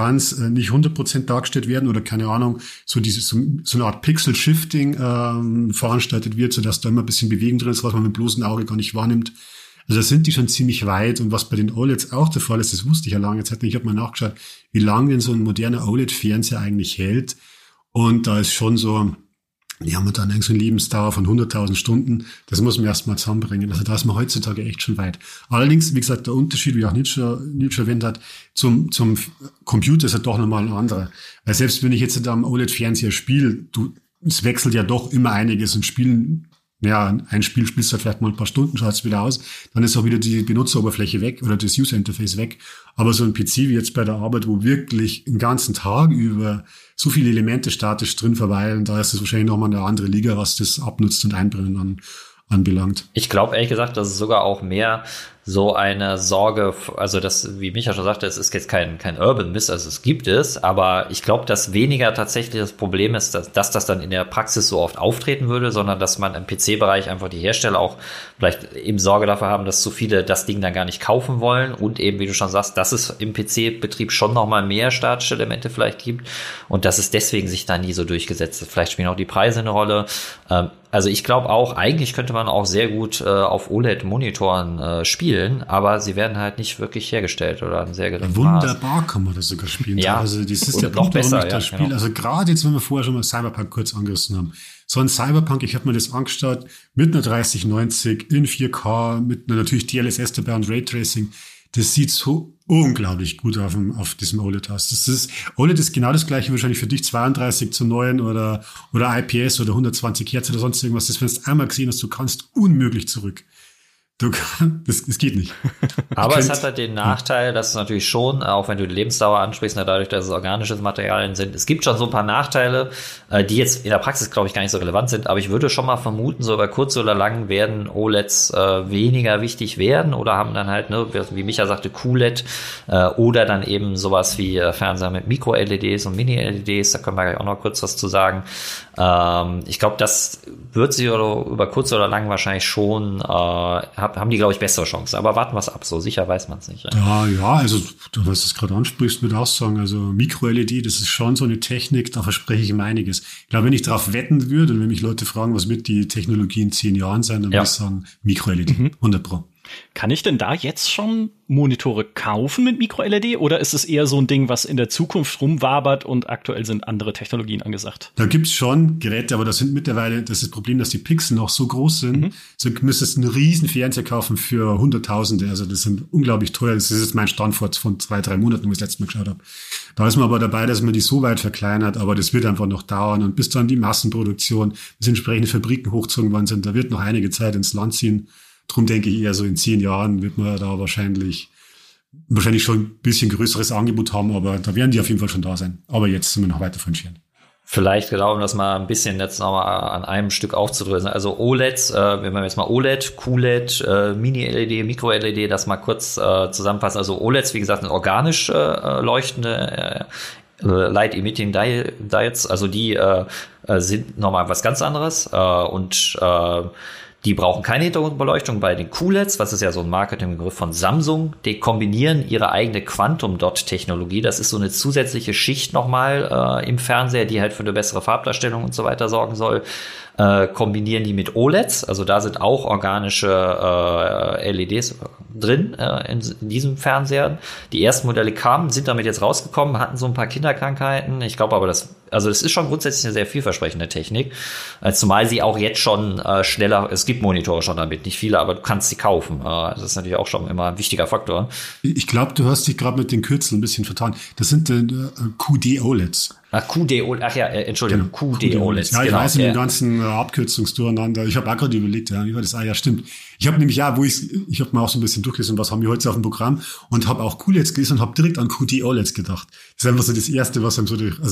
100% dargestellt werden oder keine Ahnung, so eine Art Pixel-Shifting veranstaltet wird, sodass da immer ein bisschen Bewegung drin ist, was man mit bloßem Auge gar nicht wahrnimmt. Also da sind die schon ziemlich weit. Und was bei den OLEDs auch der Fall ist, das wusste ich ja lange Zeit nicht. Ich habe mal nachgeschaut, wie lange denn so ein moderner OLED-Fernseher eigentlich hält. Und da ist schon so, die haben dann irgendwie so eine Lebensdauer von 100.000 Stunden. Das muss man erst mal zusammenbringen. Also da ist man heutzutage echt schon weit. Allerdings, wie gesagt, der Unterschied, wie auch Nietzsche erwähnt hat, zum Computer ist ja doch nochmal ein anderer. Weil selbst wenn ich jetzt am OLED-Fernseher spiele, es wechselt ja doch immer einiges und Spielen. Ja, ein Spiel spielst du vielleicht mal ein paar Stunden, schaltest wieder aus, dann ist auch wieder die Benutzeroberfläche weg oder das User-Interface weg. Aber so ein PC wie jetzt bei der Arbeit, wo wirklich den ganzen Tag über so viele Elemente statisch drin verweilen, da ist es wahrscheinlich nochmal eine andere Liga, was das Abnutzt und Einbrennen anbelangt.
Ich glaube ehrlich gesagt, dass es sogar auch mehr so eine Sorge, also das, wie Micha schon sagte, es ist jetzt kein Urban Myth, also es gibt es, aber ich glaube, dass weniger tatsächlich das Problem ist, dass das dann in der Praxis so oft auftreten würde, sondern dass man im PC-Bereich einfach die Hersteller auch vielleicht eben Sorge dafür haben, dass zu viele das Ding dann gar nicht kaufen wollen und eben, wie du schon sagst, dass es im PC-Betrieb schon nochmal mehr statische Elemente vielleicht gibt und dass es deswegen sich da nie so durchgesetzt hat. Vielleicht spielen auch die Preise eine Rolle. Also ich glaube auch, eigentlich könnte man auch sehr gut auf OLED-Monitoren spielen, aber sie werden halt nicht wirklich hergestellt oder ein sehr geringen
Wunderbar kann man das sogar spielen.
Ja,
also das ist der
noch
Punkt, warum
besser,
ich das Spiel,
genau.
Also gerade jetzt, wenn wir vorher schon mal Cyberpunk kurz angerissen haben. So ein Cyberpunk, ich habe mir das angeschaut, mit einer 3090 in 4K, mit einer natürlich DLSS dabei und Raytracing. Das sieht so unglaublich gut auf diesem OLED aus. OLED ist genau das gleiche wahrscheinlich für dich, 32:9 oder IPS oder 120 Hertz oder sonst irgendwas. Das, wenn du es einmal gesehen hast, du kannst unmöglich zurück. Das geht nicht.
Aber es hat halt den Nachteil, dass es natürlich schon, auch wenn du die Lebensdauer ansprichst, dadurch, dass es organische Materialien sind, es gibt schon so ein paar Nachteile, die jetzt in der Praxis, glaube ich, gar nicht so relevant sind, aber ich würde schon mal vermuten, so über kurz oder lang werden OLEDs weniger wichtig werden oder haben dann halt, ne, wie Micha sagte, QLED oder dann eben sowas wie Fernseher mit Micro-LEDs und Mini-LEDs, da können wir gleich auch noch kurz was zu sagen. Ich glaube, das wird sie über kurz oder lang wahrscheinlich schon haben die, glaube ich, bessere Chancen. Aber warten wir es ab. So sicher weiß man es nicht.
Ja, also du, was du es gerade ansprichst, würde auch sagen, also Micro-LED, das ist schon so eine Technik, da verspreche ich ihm einiges. Ich glaube, wenn ich darauf wetten würde und wenn mich Leute fragen, was wird die Technologie in 10 Jahren sein, dann würde ich sagen, Micro-LED, 100%.
Kann ich denn da jetzt schon Monitore kaufen mit Micro-LED oder ist es eher so ein Ding, was in der Zukunft rumwabert und aktuell sind andere Technologien angesagt?
Da gibt's schon Geräte, aber das sind mittlerweile, das ist das Problem, dass die Pixel noch so groß sind. So müsstest du einen riesen Fernseher kaufen für Hunderttausende. Also das sind unglaublich teuer. Das ist jetzt mein Stand von 2-3 Monaten, wo ich das letzte Mal geschaut habe. Da ist man aber dabei, dass man die so weit verkleinert, aber das wird einfach noch dauern. Und bis dann die Massenproduktion, bis entsprechende Fabriken hochgezogen worden sind, da wird noch einige Zeit ins Land ziehen. Drum denke ich eher so in 10 Jahren wird man da wahrscheinlich schon ein bisschen größeres Angebot haben, aber da werden die auf jeden Fall schon da sein. Aber jetzt sind wir noch weiter von entfernt.
Vielleicht genau, um das mal ein bisschen jetzt nochmal an einem Stück aufzudröseln. Also OLEDs, wenn wir jetzt mal OLED, QLED, Mini-LED, Micro-LED, das mal kurz zusammenfassen. Also OLEDs, wie gesagt, sind organisch leuchtende Light-Emitting Diodes, also die sind nochmal was ganz anderes und die brauchen keine Hintergrundbeleuchtung. Bei den QLEDs, was ist ja so ein Marketingbegriff von Samsung, die kombinieren ihre eigene Quantum-Dot-Technologie. Das ist so eine zusätzliche Schicht nochmal im Fernseher, die halt für eine bessere Farbdarstellung und so weiter sorgen soll. Kombinieren die mit OLEDs, also da sind auch organische LEDs drin in diesem Fernseher. Die ersten Modelle kamen, sind damit jetzt rausgekommen, hatten so ein paar Kinderkrankheiten. Ich glaube aber, das ist schon grundsätzlich eine sehr vielversprechende Technik, zumal sie auch jetzt schon schneller, es gibt Monitore schon damit, nicht viele, aber du kannst sie kaufen. Das ist natürlich auch schon immer ein wichtiger Faktor.
Ich glaube, du hast dich gerade mit den Kürzeln ein bisschen vertan. Das sind QD-OLEDs.
QD-OLED, ach ja, Entschuldigung, genau. QD-OLEDs.
Ja, ich weiß in den ganzen Abkürzungsdurcheinander. Ich habe auch gerade überlegt, wie war das? Ja, stimmt. Ich habe nämlich, ich habe mir auch so ein bisschen durchgelesen, was haben wir heute auf dem Programm und habe auch QLEDs gelesen und habe direkt an QD-OLEDs gedacht. Das ist einfach so das Erste, was einem so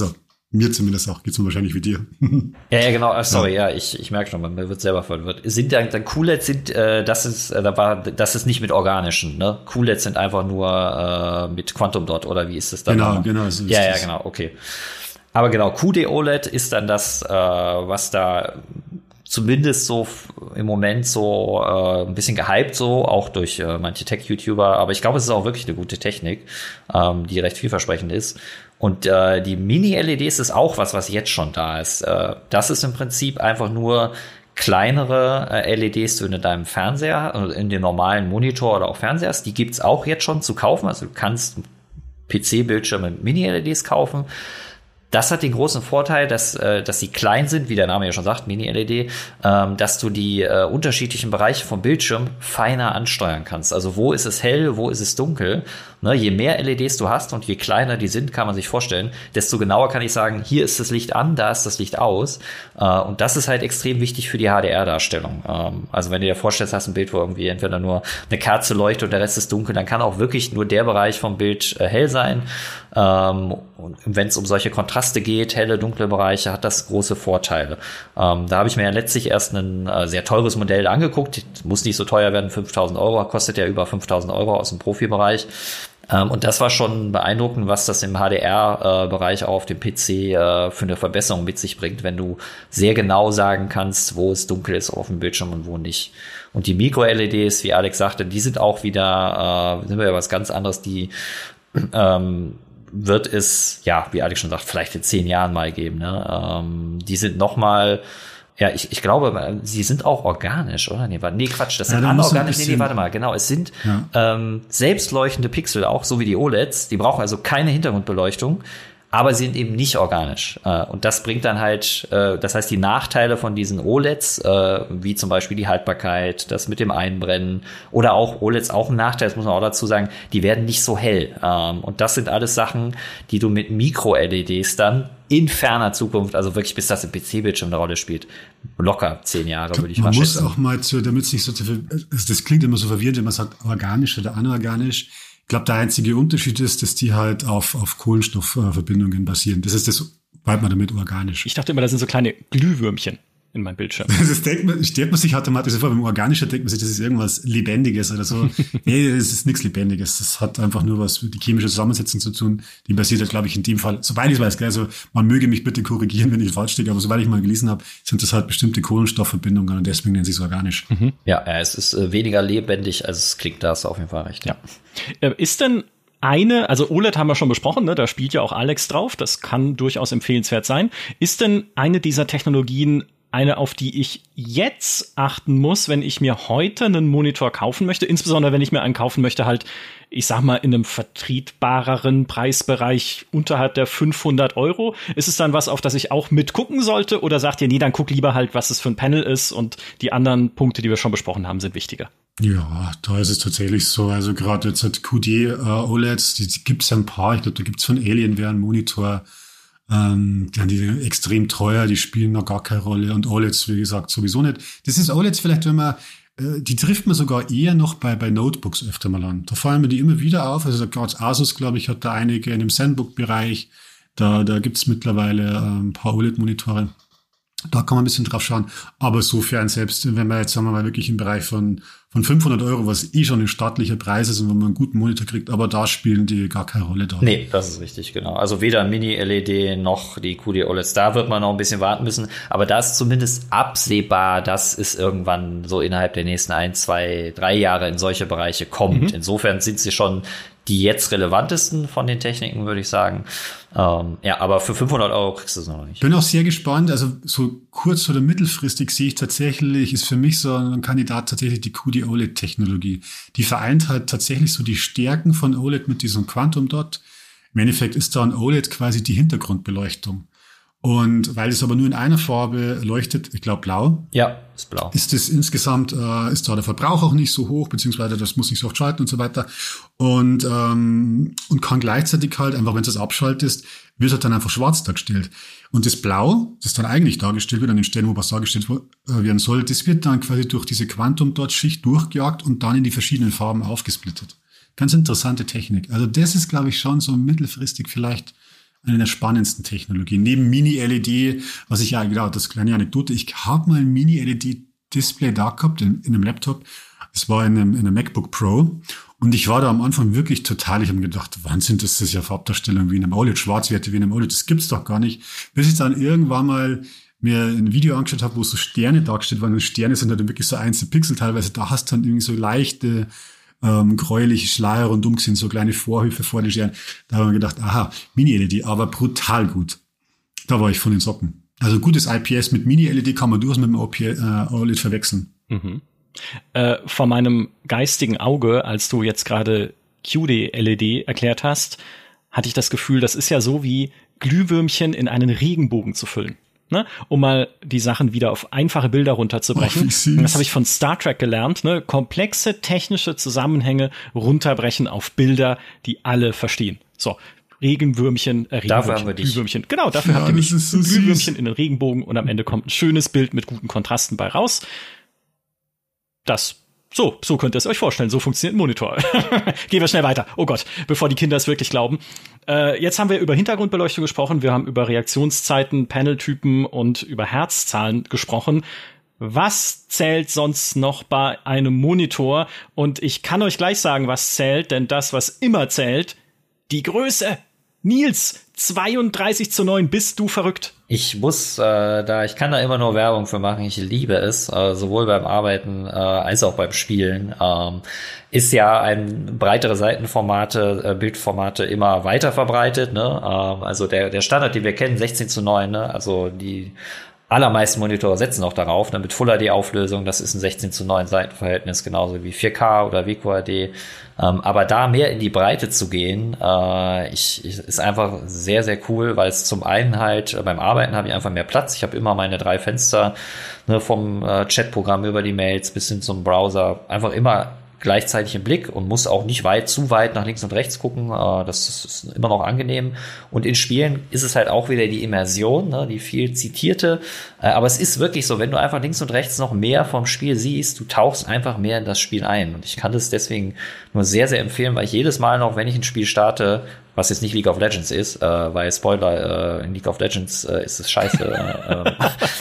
Mir zumindest auch, geht's mir wahrscheinlich wie dir.
Ja, genau, sorry, ja, ich merke schon, man wird selber verwirrt. Sind dann QLEDs das ist nicht mit organischen, ne? QLEDs sind einfach nur mit Quantum Dot, oder wie ist es dann?
Genau. So ist
ja, genau, okay. Aber genau, QD-OLED ist dann das, was da zumindest so im Moment so ein bisschen gehypt, so auch durch manche Tech-YouTuber, aber ich glaube, es ist auch wirklich eine gute Technik, die recht vielversprechend ist. Und die Mini-LEDs ist auch was jetzt schon da ist. Das ist im Prinzip einfach nur kleinere LEDs, die du in deinem Fernseher, in dem normalen Monitor oder auch Fernseher hast. Die gibt's auch jetzt schon zu kaufen. Also du kannst PC-Bildschirme mit Mini-LEDs kaufen. Das hat den großen Vorteil, dass sie klein sind, wie der Name ja schon sagt, Mini-LED, dass du die unterschiedlichen Bereiche vom Bildschirm feiner ansteuern kannst. Also wo ist es hell, wo ist es dunkel? Ne, je mehr LEDs du hast und je kleiner die sind, kann man sich vorstellen, desto genauer kann ich sagen, hier ist das Licht an, da ist das Licht aus. Und das ist halt extrem wichtig für die HDR-Darstellung. Also wenn du dir vorstellst, hast ein Bild, wo irgendwie entweder nur eine Kerze leuchtet und der Rest ist dunkel, dann kann auch wirklich nur der Bereich vom Bild hell sein. Und wenn es um solche Kontraste geht, helle, dunkle Bereiche, hat das große Vorteile. Da habe ich mir ja letztlich erst ein sehr teures Modell angeguckt. Muss nicht so teuer werden, 5.000 Euro, kostet ja über 5.000 Euro aus dem Profibereich. Und das war schon beeindruckend, was das im HDR-Bereich auf dem PC für eine Verbesserung mit sich bringt, wenn du sehr genau sagen kannst, wo es dunkel ist auf dem Bildschirm und wo nicht. Und die Micro-LEDs, wie Alex sagte, die sind auch wieder, sind ja was ganz anderes, die wird es, ja, wie Alex schon sagt, vielleicht in 10 Jahren mal geben. Ne? Die sind noch mal, ja, ich glaube, sie sind auch organisch, oder? Nee, Quatsch, das sind anorganisch. Nee, warte mal, genau. Es sind selbstleuchtende Pixel, auch so wie die OLEDs. Die brauchen also keine Hintergrundbeleuchtung, aber sie sind eben nicht organisch. Und das bringt dann halt, das heißt, die Nachteile von diesen OLEDs, wie zum Beispiel die Haltbarkeit, das mit dem Einbrennen oder auch OLEDs auch ein Nachteil, das muss man auch dazu sagen, die werden nicht so hell. Und das sind alles Sachen, die du mit Micro-LEDs dann in ferner Zukunft, also wirklich bis das im PC-Bildschirm eine Rolle spielt, locker 10 Jahre, würde ich mal schätzen.
Man muss auch mal, damit es nicht so, das klingt immer so verwirrend, wenn man sagt organisch oder anorganisch. Ich glaube, der einzige Unterschied ist, dass die halt auf Kohlenstoffverbindungen basieren. Das ist das, bleibt man damit organisch.
Ich dachte immer, das sind so kleine Glühwürmchen in meinem Bildschirm.
Das stellt man sich automatisch vor, beim Organischen denkt man sich, das ist irgendwas Lebendiges oder so. Nee, das ist nichts Lebendiges. Das hat einfach nur was mit die chemische Zusammensetzung zu tun. Die basiert, glaube ich, in dem Fall, soweit ich weiß, gell, also man möge mich bitte korrigieren, wenn ich falsch stehe, aber soweit ich mal gelesen habe, sind das halt bestimmte Kohlenstoffverbindungen und deswegen nennen sie es organisch.
Mhm. Ja, es ist weniger lebendig, als es klingt, da hast du auf jeden Fall recht.
Ja. Ist denn also OLED haben wir schon besprochen, ne? Da spielt ja auch Alex drauf, das kann durchaus empfehlenswert sein. Ist denn eine dieser Technologien eine, auf die ich jetzt achten muss, wenn ich mir heute einen Monitor kaufen möchte, insbesondere wenn ich mir einen kaufen möchte, halt, ich sag mal, in einem vertretbareren Preisbereich unterhalb der 500 Euro? Ist es dann was, auf das ich auch mitgucken sollte? Oder sagt ihr, nee, dann guck lieber halt, was es für ein Panel ist und die anderen Punkte, die wir schon besprochen haben, sind wichtiger?
Ja, da ist es tatsächlich so. Also gerade jetzt hat QD-OLEDs, die gibt's ja ein paar. Ich glaube, da gibt's von Alienware einen Monitor. Die extrem teuer, die spielen noch gar keine Rolle und OLEDs, wie gesagt, sowieso nicht. Das ist OLEDs vielleicht, wenn man, die trifft man sogar eher noch bei Notebooks öfter mal an. Da fallen mir die immer wieder auf. Also gerade Asus, glaube ich, hat da einige in dem ZenBook-Bereich. Da gibt's mittlerweile ein paar OLED-Monitore. Da kann man ein bisschen drauf schauen. Aber sofern, selbst wenn man jetzt, sagen wir mal, wirklich im Bereich von 500 Euro, was schon ein staatlicher Preis ist und wenn man einen guten Monitor kriegt, aber da spielen die gar keine Rolle da.
Nee, das ist richtig, genau. Also weder Mini-LED noch die QD-OLEDs, da wird man noch ein bisschen warten müssen, aber da ist zumindest absehbar, dass es irgendwann so innerhalb der nächsten 1, 2, 3 Jahre in solche Bereiche kommt. Mhm. Insofern sind sie schon die jetzt relevantesten von den Techniken, würde ich sagen. Ja, aber für 500 Euro kriegst du es noch nicht.
Bin auch sehr gespannt. Also so kurz- oder mittelfristig sehe ich tatsächlich, ist für mich so ein Kandidat tatsächlich die QD-OLED-Technologie. Die vereint halt tatsächlich so die Stärken von OLED mit diesem Quantum Dot. Im Endeffekt ist da ein OLED quasi die Hintergrundbeleuchtung. Und weil es aber nur in einer Farbe leuchtet, ich glaube blau.
Ja, ist blau.
Ist es insgesamt, ist da der Verbrauch auch nicht so hoch, beziehungsweise das muss nicht so oft schalten und so weiter. Und kann gleichzeitig halt, einfach wenn es das abschaltest, wird halt dann einfach schwarz dargestellt. Und das Blau, das dann eigentlich dargestellt wird, an den Stellen, wo was dargestellt werden soll, das wird dann quasi durch diese Quantum-Dot-Schicht durchgejagt und dann in die verschiedenen Farben aufgesplittet. Ganz interessante Technik. Also das ist, glaube ich, schon so mittelfristig vielleicht eine der spannendsten Technologien. Neben Mini-LED, was ich ja, genau, das kleine Anekdote, ich habe mal ein Mini-LED-Display da gehabt in einem Laptop. Das war in einem MacBook Pro. Und ich war da am Anfang wirklich total, ich habe mir gedacht, Wahnsinn, das ist ja Farbdarstellung wie in einem OLED, Schwarzwerte wie in einem OLED, das gibt's doch gar nicht. Bis ich dann irgendwann mal mir ein Video angeschaut habe, wo so Sterne dargestellt waren. Und Sterne sind halt wirklich so einzelne Pixel teilweise. Da hast du dann irgendwie so leichte, gräuliche Schleier rundum gesehen, so kleine Vorhöfe vor den Sternen. Da haben wir gedacht, aha, Mini-LED, aber brutal gut. Da war ich von den Socken. Also gutes IPS mit Mini-LED kann man durchaus mit dem OLED verwechseln.
Mhm. Von meinem geistigen Auge, als du jetzt gerade QD-LED erklärt hast, hatte ich das Gefühl, das ist ja so wie Glühwürmchen in einen Regenbogen zu füllen. Ne? Um mal die Sachen wieder auf einfache Bilder runterzubrechen. Und das habe ich von Star Trek gelernt. Ne? Komplexe technische Zusammenhänge runterbrechen auf Bilder, die alle verstehen. So, Glühwürmchen. Genau, dafür habt ihr mich. So Glühwürmchen in den Regenbogen und am Ende kommt ein schönes Bild mit guten Kontrasten bei raus. So könnt ihr es euch vorstellen. So funktioniert ein Monitor. Gehen wir schnell weiter. Oh Gott, bevor die Kinder es wirklich glauben. Jetzt haben wir über Hintergrundbeleuchtung gesprochen. Wir haben über Reaktionszeiten, Paneltypen und über Hertzzahlen gesprochen. Was zählt sonst noch bei einem Monitor? Und ich kann euch gleich sagen, was zählt, denn das, was immer zählt, die Größe. Nils, 32:9, bist du verrückt?
Ich kann da immer nur Werbung für machen. Ich liebe es, sowohl beim Arbeiten als auch beim Spielen. Ist ja ein breitere Bildformate immer weiter verbreitet. Ne? Also der Standard, den wir kennen, 16:9. Ne? Also die allermeisten Monitore setzen auch darauf, ne? Mit Full HD Auflösung. Das ist ein 16:9 Seitenverhältnis, genauso wie 4K oder WQHD. Aber da mehr in die Breite zu gehen, ist einfach sehr, sehr cool, weil es zum einen halt beim Arbeiten habe ich einfach mehr Platz. Ich habe immer meine 3 Fenster, ne, vom Chatprogramm über die Mails bis hin zum Browser, einfach immer gleichzeitig im Blick und muss auch nicht zu weit nach links und rechts gucken. Das ist immer noch angenehm. Und in Spielen ist es halt auch wieder die Immersion, ne, die viel zitierte. Aber es ist wirklich so, wenn du einfach links und rechts noch mehr vom Spiel siehst, du tauchst einfach mehr in das Spiel ein. Und ich kann das deswegen nur sehr, sehr empfehlen, weil ich jedes Mal noch, wenn ich ein Spiel starte, was jetzt nicht League of Legends ist, weil Spoiler, in League of Legends ist es scheiße,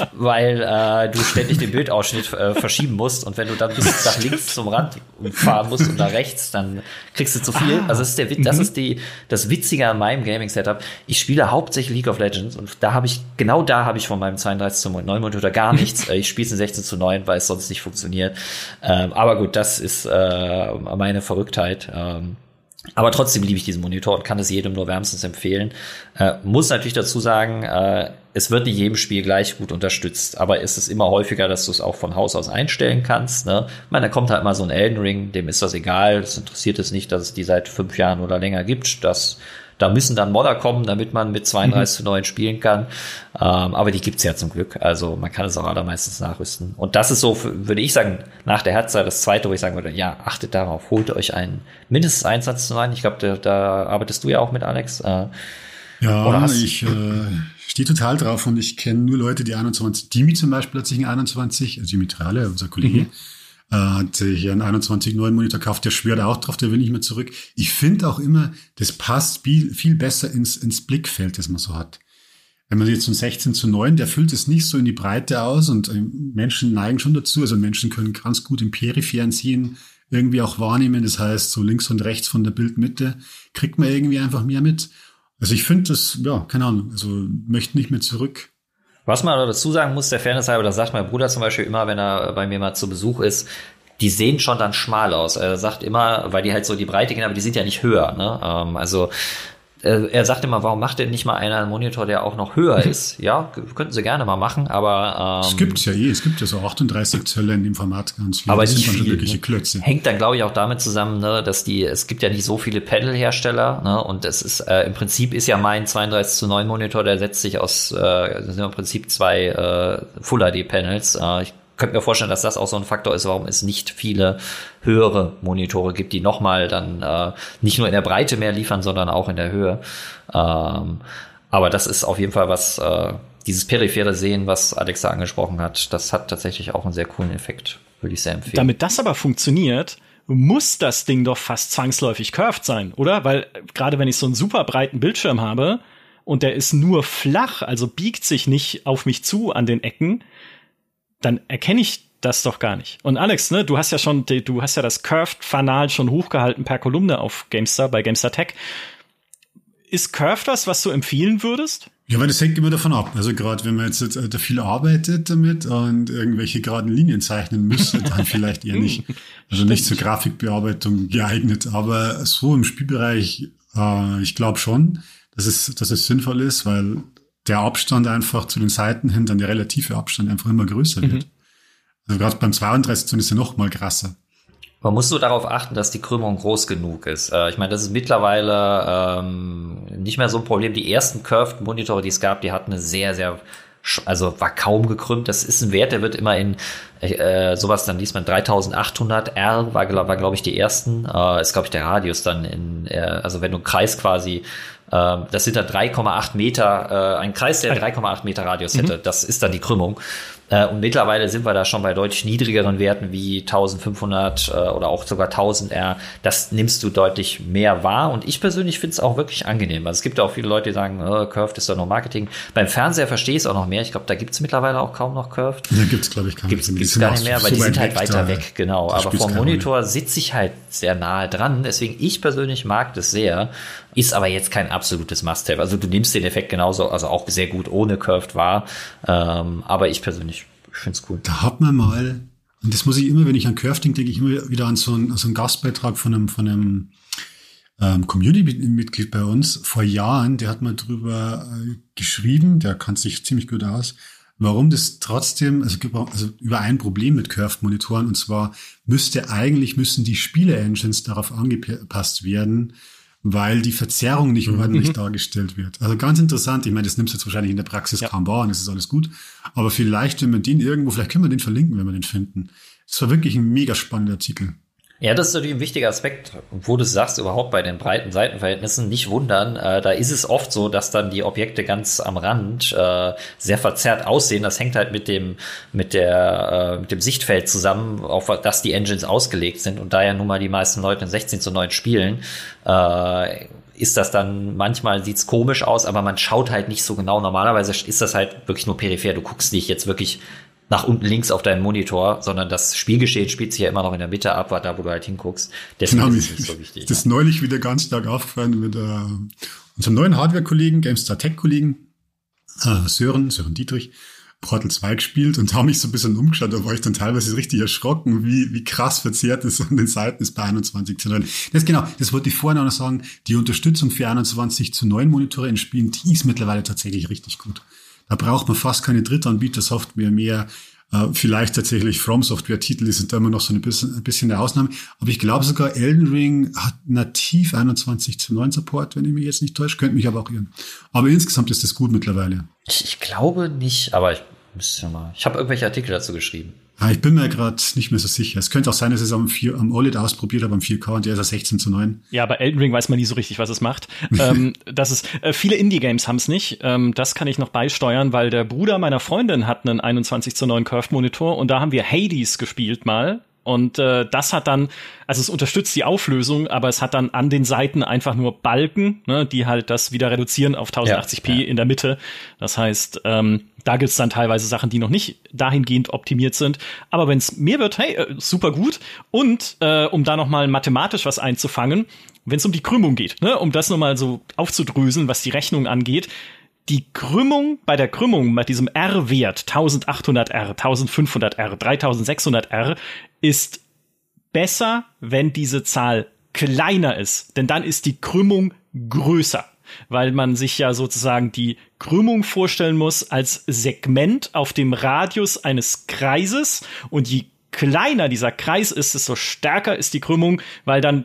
weil du ständig den Bildausschnitt verschieben musst und wenn du dann bis nach links zum Rand fahren musst und nach rechts, dann kriegst du zu viel. Also das ist das Witzige an meinem Gaming-Setup. Ich spiele hauptsächlich League of Legends und da habe ich von meinem 32:9 Monitor gar nichts. Ich spiele es in 16:9, weil es sonst nicht funktioniert. Aber gut, das ist meine Verrücktheit. Aber trotzdem liebe ich diesen Monitor und kann es jedem nur wärmstens empfehlen. Muss natürlich dazu sagen, es wird nicht jedem Spiel gleich gut unterstützt, aber es ist immer häufiger, dass du es auch von Haus aus einstellen kannst. Ne? Ich meine, da kommt halt mal so ein Elden Ring, dem ist das egal. Das interessiert es nicht, dass es die seit 5 Jahren oder länger gibt. Da müssen dann Modder kommen, damit man mit 32:9 spielen kann. Aber die gibt's ja zum Glück. Also man kann es auch allermeistens nachrüsten. Und das ist so, würde ich sagen, nach der Herzzeit das Zweite, wo ich sagen würde, ja, achtet darauf, holt euch mindestens 21:9. Ich glaube, da arbeitest du ja auch mit, Alex.
Ja, ich stehe total drauf und ich kenne nur Leute, die 21. Dimi zum Beispiel hat sich ein 21, also Dimi Trale, unser Kollege, hat sich einen 21:9 Monitor gekauft, der schwört auch drauf, der will nicht mehr zurück. Ich finde auch immer, das passt viel besser ins Blickfeld, das man so hat. Wenn man jetzt so ein 16:9, der füllt es nicht so in die Breite aus und Menschen neigen schon dazu, also Menschen können ganz gut im peripheren Sehen irgendwie auch wahrnehmen, das heißt so links und rechts von der Bildmitte kriegt man irgendwie einfach mehr mit. Also ich finde das, ja, keine Ahnung, also möchte nicht mehr zurück.
Was man aber dazu sagen muss, der Fairness halber, das sagt mein Bruder zum Beispiel immer, wenn er bei mir mal zu Besuch ist, die sehen schon dann schmal aus. Er sagt immer, weil die halt so die Breite gehen, aber die sind ja nicht höher. Ne? Also er sagt immer, warum macht denn nicht mal einer einen Monitor, der auch noch höher ist? Ja, könnten sie gerne mal machen, aber
es gibt ja so 38 Zöller in dem Format ganz viel.
Aber
das
nicht
sind
viel,
wirkliche Klötze.
Hängt dann, glaube ich, auch damit zusammen, ne, dass es gibt ja nicht so viele Panel-Hersteller, ne, und es ist im Prinzip ist ja mein 32:9 Monitor, der setzt sich aus das sind im Prinzip 2 Full-HD-Panels. Ich könnte mir vorstellen, dass das auch so ein Faktor ist, warum es nicht viele höhere Monitore gibt, die nochmal dann nicht nur in der Breite mehr liefern, sondern auch in der Höhe. Aber das ist auf jeden Fall was, dieses periphere Sehen, was Alexa angesprochen hat, das hat tatsächlich auch einen sehr coolen Effekt, würde ich sehr empfehlen.
Damit das aber funktioniert, muss das Ding doch fast zwangsläufig curved sein, oder? Weil gerade wenn ich so einen super breiten Bildschirm habe und der ist nur flach, also biegt sich nicht auf mich zu an den Ecken, dann erkenne ich das doch gar nicht. Und Alex, ne, du hast ja das Curved-Fanal schon hochgehalten per Kolumne auf GameStar, bei GameStar Tech. Ist Curved was du empfehlen würdest?
Ja, weil das hängt immer davon ab. Also gerade wenn man jetzt viel arbeitet damit und irgendwelche geraden Linien zeichnen müsste, dann vielleicht eher nicht. Also nicht zur Grafikbearbeitung geeignet. Aber so im Spielbereich, ich glaube schon, dass es sinnvoll ist, weil der Abstand einfach zu den Seiten hin, dann der relative Abstand einfach immer größer wird. Also gerade beim 32 Zoll ist ja noch mal krasser.
Man muss so darauf achten, dass die Krümmung groß genug ist. Ich meine, das ist mittlerweile nicht mehr so ein Problem. Die ersten Curved-Monitore, die es gab, die hatten eine war kaum gekrümmt. Das ist ein Wert, der wird immer in sowas, dann liest man 3800 R, war glaube ich die ersten. Ist glaube ich der Radius dann also wenn du einen Kreis quasi, das sind dann 3,8 Meter, ein Kreis, der 3,8 Meter Radius hätte, das ist dann die Krümmung. Und mittlerweile sind wir da schon bei deutlich niedrigeren Werten wie 1500 oder auch sogar 1000 R. Das nimmst du deutlich mehr wahr. Und ich persönlich finde es auch wirklich angenehm. Also es gibt auch viele Leute, die sagen, Curved ist doch nur Marketing. Beim Fernseher verstehe ich es auch noch mehr. Ich glaube, da gibt es mittlerweile auch kaum noch Curved.
Ja, gibt's glaube ich gar nicht.
Gibt's gar nicht mehr, weil die sind halt weiter weg. Genau. Aber vom Monitor sitze ich halt sehr nahe dran. Deswegen, ich persönlich mag das sehr. Ist aber jetzt kein absolutes Must-Have. Also du nimmst den Effekt genauso, also auch sehr gut ohne Curved wahr. Aber ich persönlich finde es cool.
Da hat man mal, und das muss ich immer, wenn ich an Curved denke ich immer wieder an so einen Gastbeitrag von einem Community-Mitglied bei uns vor Jahren, der hat mal drüber geschrieben, der kann sich ziemlich gut aus, warum das trotzdem, also über ein Problem mit Curved-Monitoren, und zwar müssen die Spiele-Engines darauf angepasst werden, weil die Verzerrung nicht ordentlich dargestellt wird. Also ganz interessant, ich meine, das nimmst du jetzt wahrscheinlich in der Praxis kaum wahr und das ist alles gut, aber vielleicht, wenn man den irgendwo, vielleicht können wir den verlinken, wenn wir den finden. Das war wirklich ein mega spannender Artikel.
Ja, das ist natürlich ein wichtiger Aspekt, wo du sagst, überhaupt bei den breiten Seitenverhältnissen nicht wundern. Da ist es oft so, dass dann die Objekte ganz am Rand sehr verzerrt aussehen. Das hängt halt mit dem Sichtfeld zusammen, auf das die Engines ausgelegt sind. Und da ja nun mal die meisten Leute in 16:9 spielen, ist das dann, manchmal sieht's komisch aus, aber man schaut halt nicht so genau. Normalerweise ist das halt wirklich nur peripher. Du guckst nicht jetzt wirklich nach unten links auf deinem Monitor, sondern das Spielgeschehen spielt sich ja immer noch in der Mitte ab, da wo du halt hinguckst. Deswegen ist es nicht so wichtig.
Das ist neulich wieder ganz stark aufgefallen mit unserem neuen Hardware-Kollegen, GameStar Tech-Kollegen, Sören Dietrich, Portal 2 gespielt und haben mich so ein bisschen umgeschaut, da war ich dann teilweise richtig erschrocken, wie krass verzerrt es an den Seiten ist bei 21:9. Das wollte ich vorhin auch noch sagen, die Unterstützung für 21:9 Monitore in Spielen, die ist mittlerweile tatsächlich richtig gut. Da braucht man fast keine Drittanbieter-Software mehr. Vielleicht tatsächlich From-Software-Titel, die sind da immer noch so ein bisschen eine Ausnahme. Aber ich glaube sogar Elden Ring hat nativ 21:9 Support, wenn ich mich jetzt nicht täusche. Könnte mich aber auch irren. Aber insgesamt ist das gut mittlerweile.
Ich glaube nicht, aber ich habe irgendwelche Artikel dazu geschrieben.
Ja, ich bin mir gerade nicht mehr so sicher. Es könnte auch sein, dass ich es am OLED ausprobiert habe, am 4K, und der ist ja 16:9.
Ja, bei Elden Ring weiß man nie so richtig, was es macht. Viele Indie-Games haben es nicht. Das kann ich noch beisteuern, weil der Bruder meiner Freundin hat einen 21:9 Curved-Monitor und da haben wir Hades gespielt mal. Und das hat dann, also es unterstützt die Auflösung, aber es hat dann an den Seiten einfach nur Balken, ne, die halt das wieder reduzieren auf 1080p in der Mitte. Das heißt, da gibt's dann teilweise Sachen, die noch nicht dahingehend optimiert sind. Aber wenn es mehr wird, hey, super gut. Und um da noch mal mathematisch was einzufangen, wenn es um die Krümmung geht, ne, um das noch mal so aufzudröseln, was die Rechnung angeht, die Krümmung, bei diesem R-Wert, 1800 R, 1500 R, 3600 R, ist besser, wenn diese Zahl kleiner ist. Denn dann ist die Krümmung größer. Weil man sich ja sozusagen die Krümmung vorstellen muss als Segment auf dem Radius eines Kreises. Und je kleiner dieser Kreis ist, desto stärker ist die Krümmung, weil dann,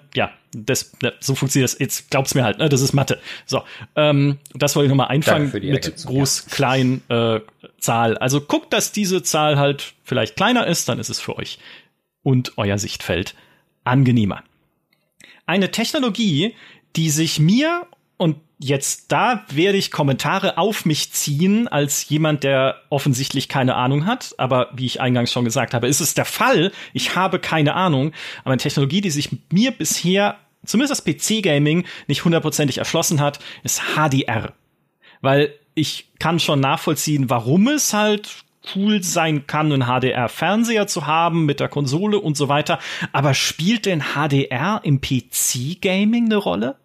so funktioniert das. Jetzt glaubt's mir halt, ne? Das ist Mathe. So, das wollte ich nochmal einfangen mit groß, klein, Zahl. Also guckt, dass diese Zahl halt vielleicht kleiner ist, dann ist es für euch und euer Sichtfeld angenehmer. Eine Technologie, die sich mir, und jetzt da werde ich Kommentare auf mich ziehen als jemand, der offensichtlich keine Ahnung hat. Aber wie ich eingangs schon gesagt habe, ist es der Fall. Ich habe keine Ahnung. Aber eine Technologie, die sich mir bisher, zumindest das PC-Gaming, nicht hundertprozentig erschlossen hat, ist HDR. Weil ich kann schon nachvollziehen, warum es halt cool sein kann, einen HDR-Fernseher zu haben mit der Konsole und so weiter. Aber spielt denn HDR im PC-Gaming eine Rolle?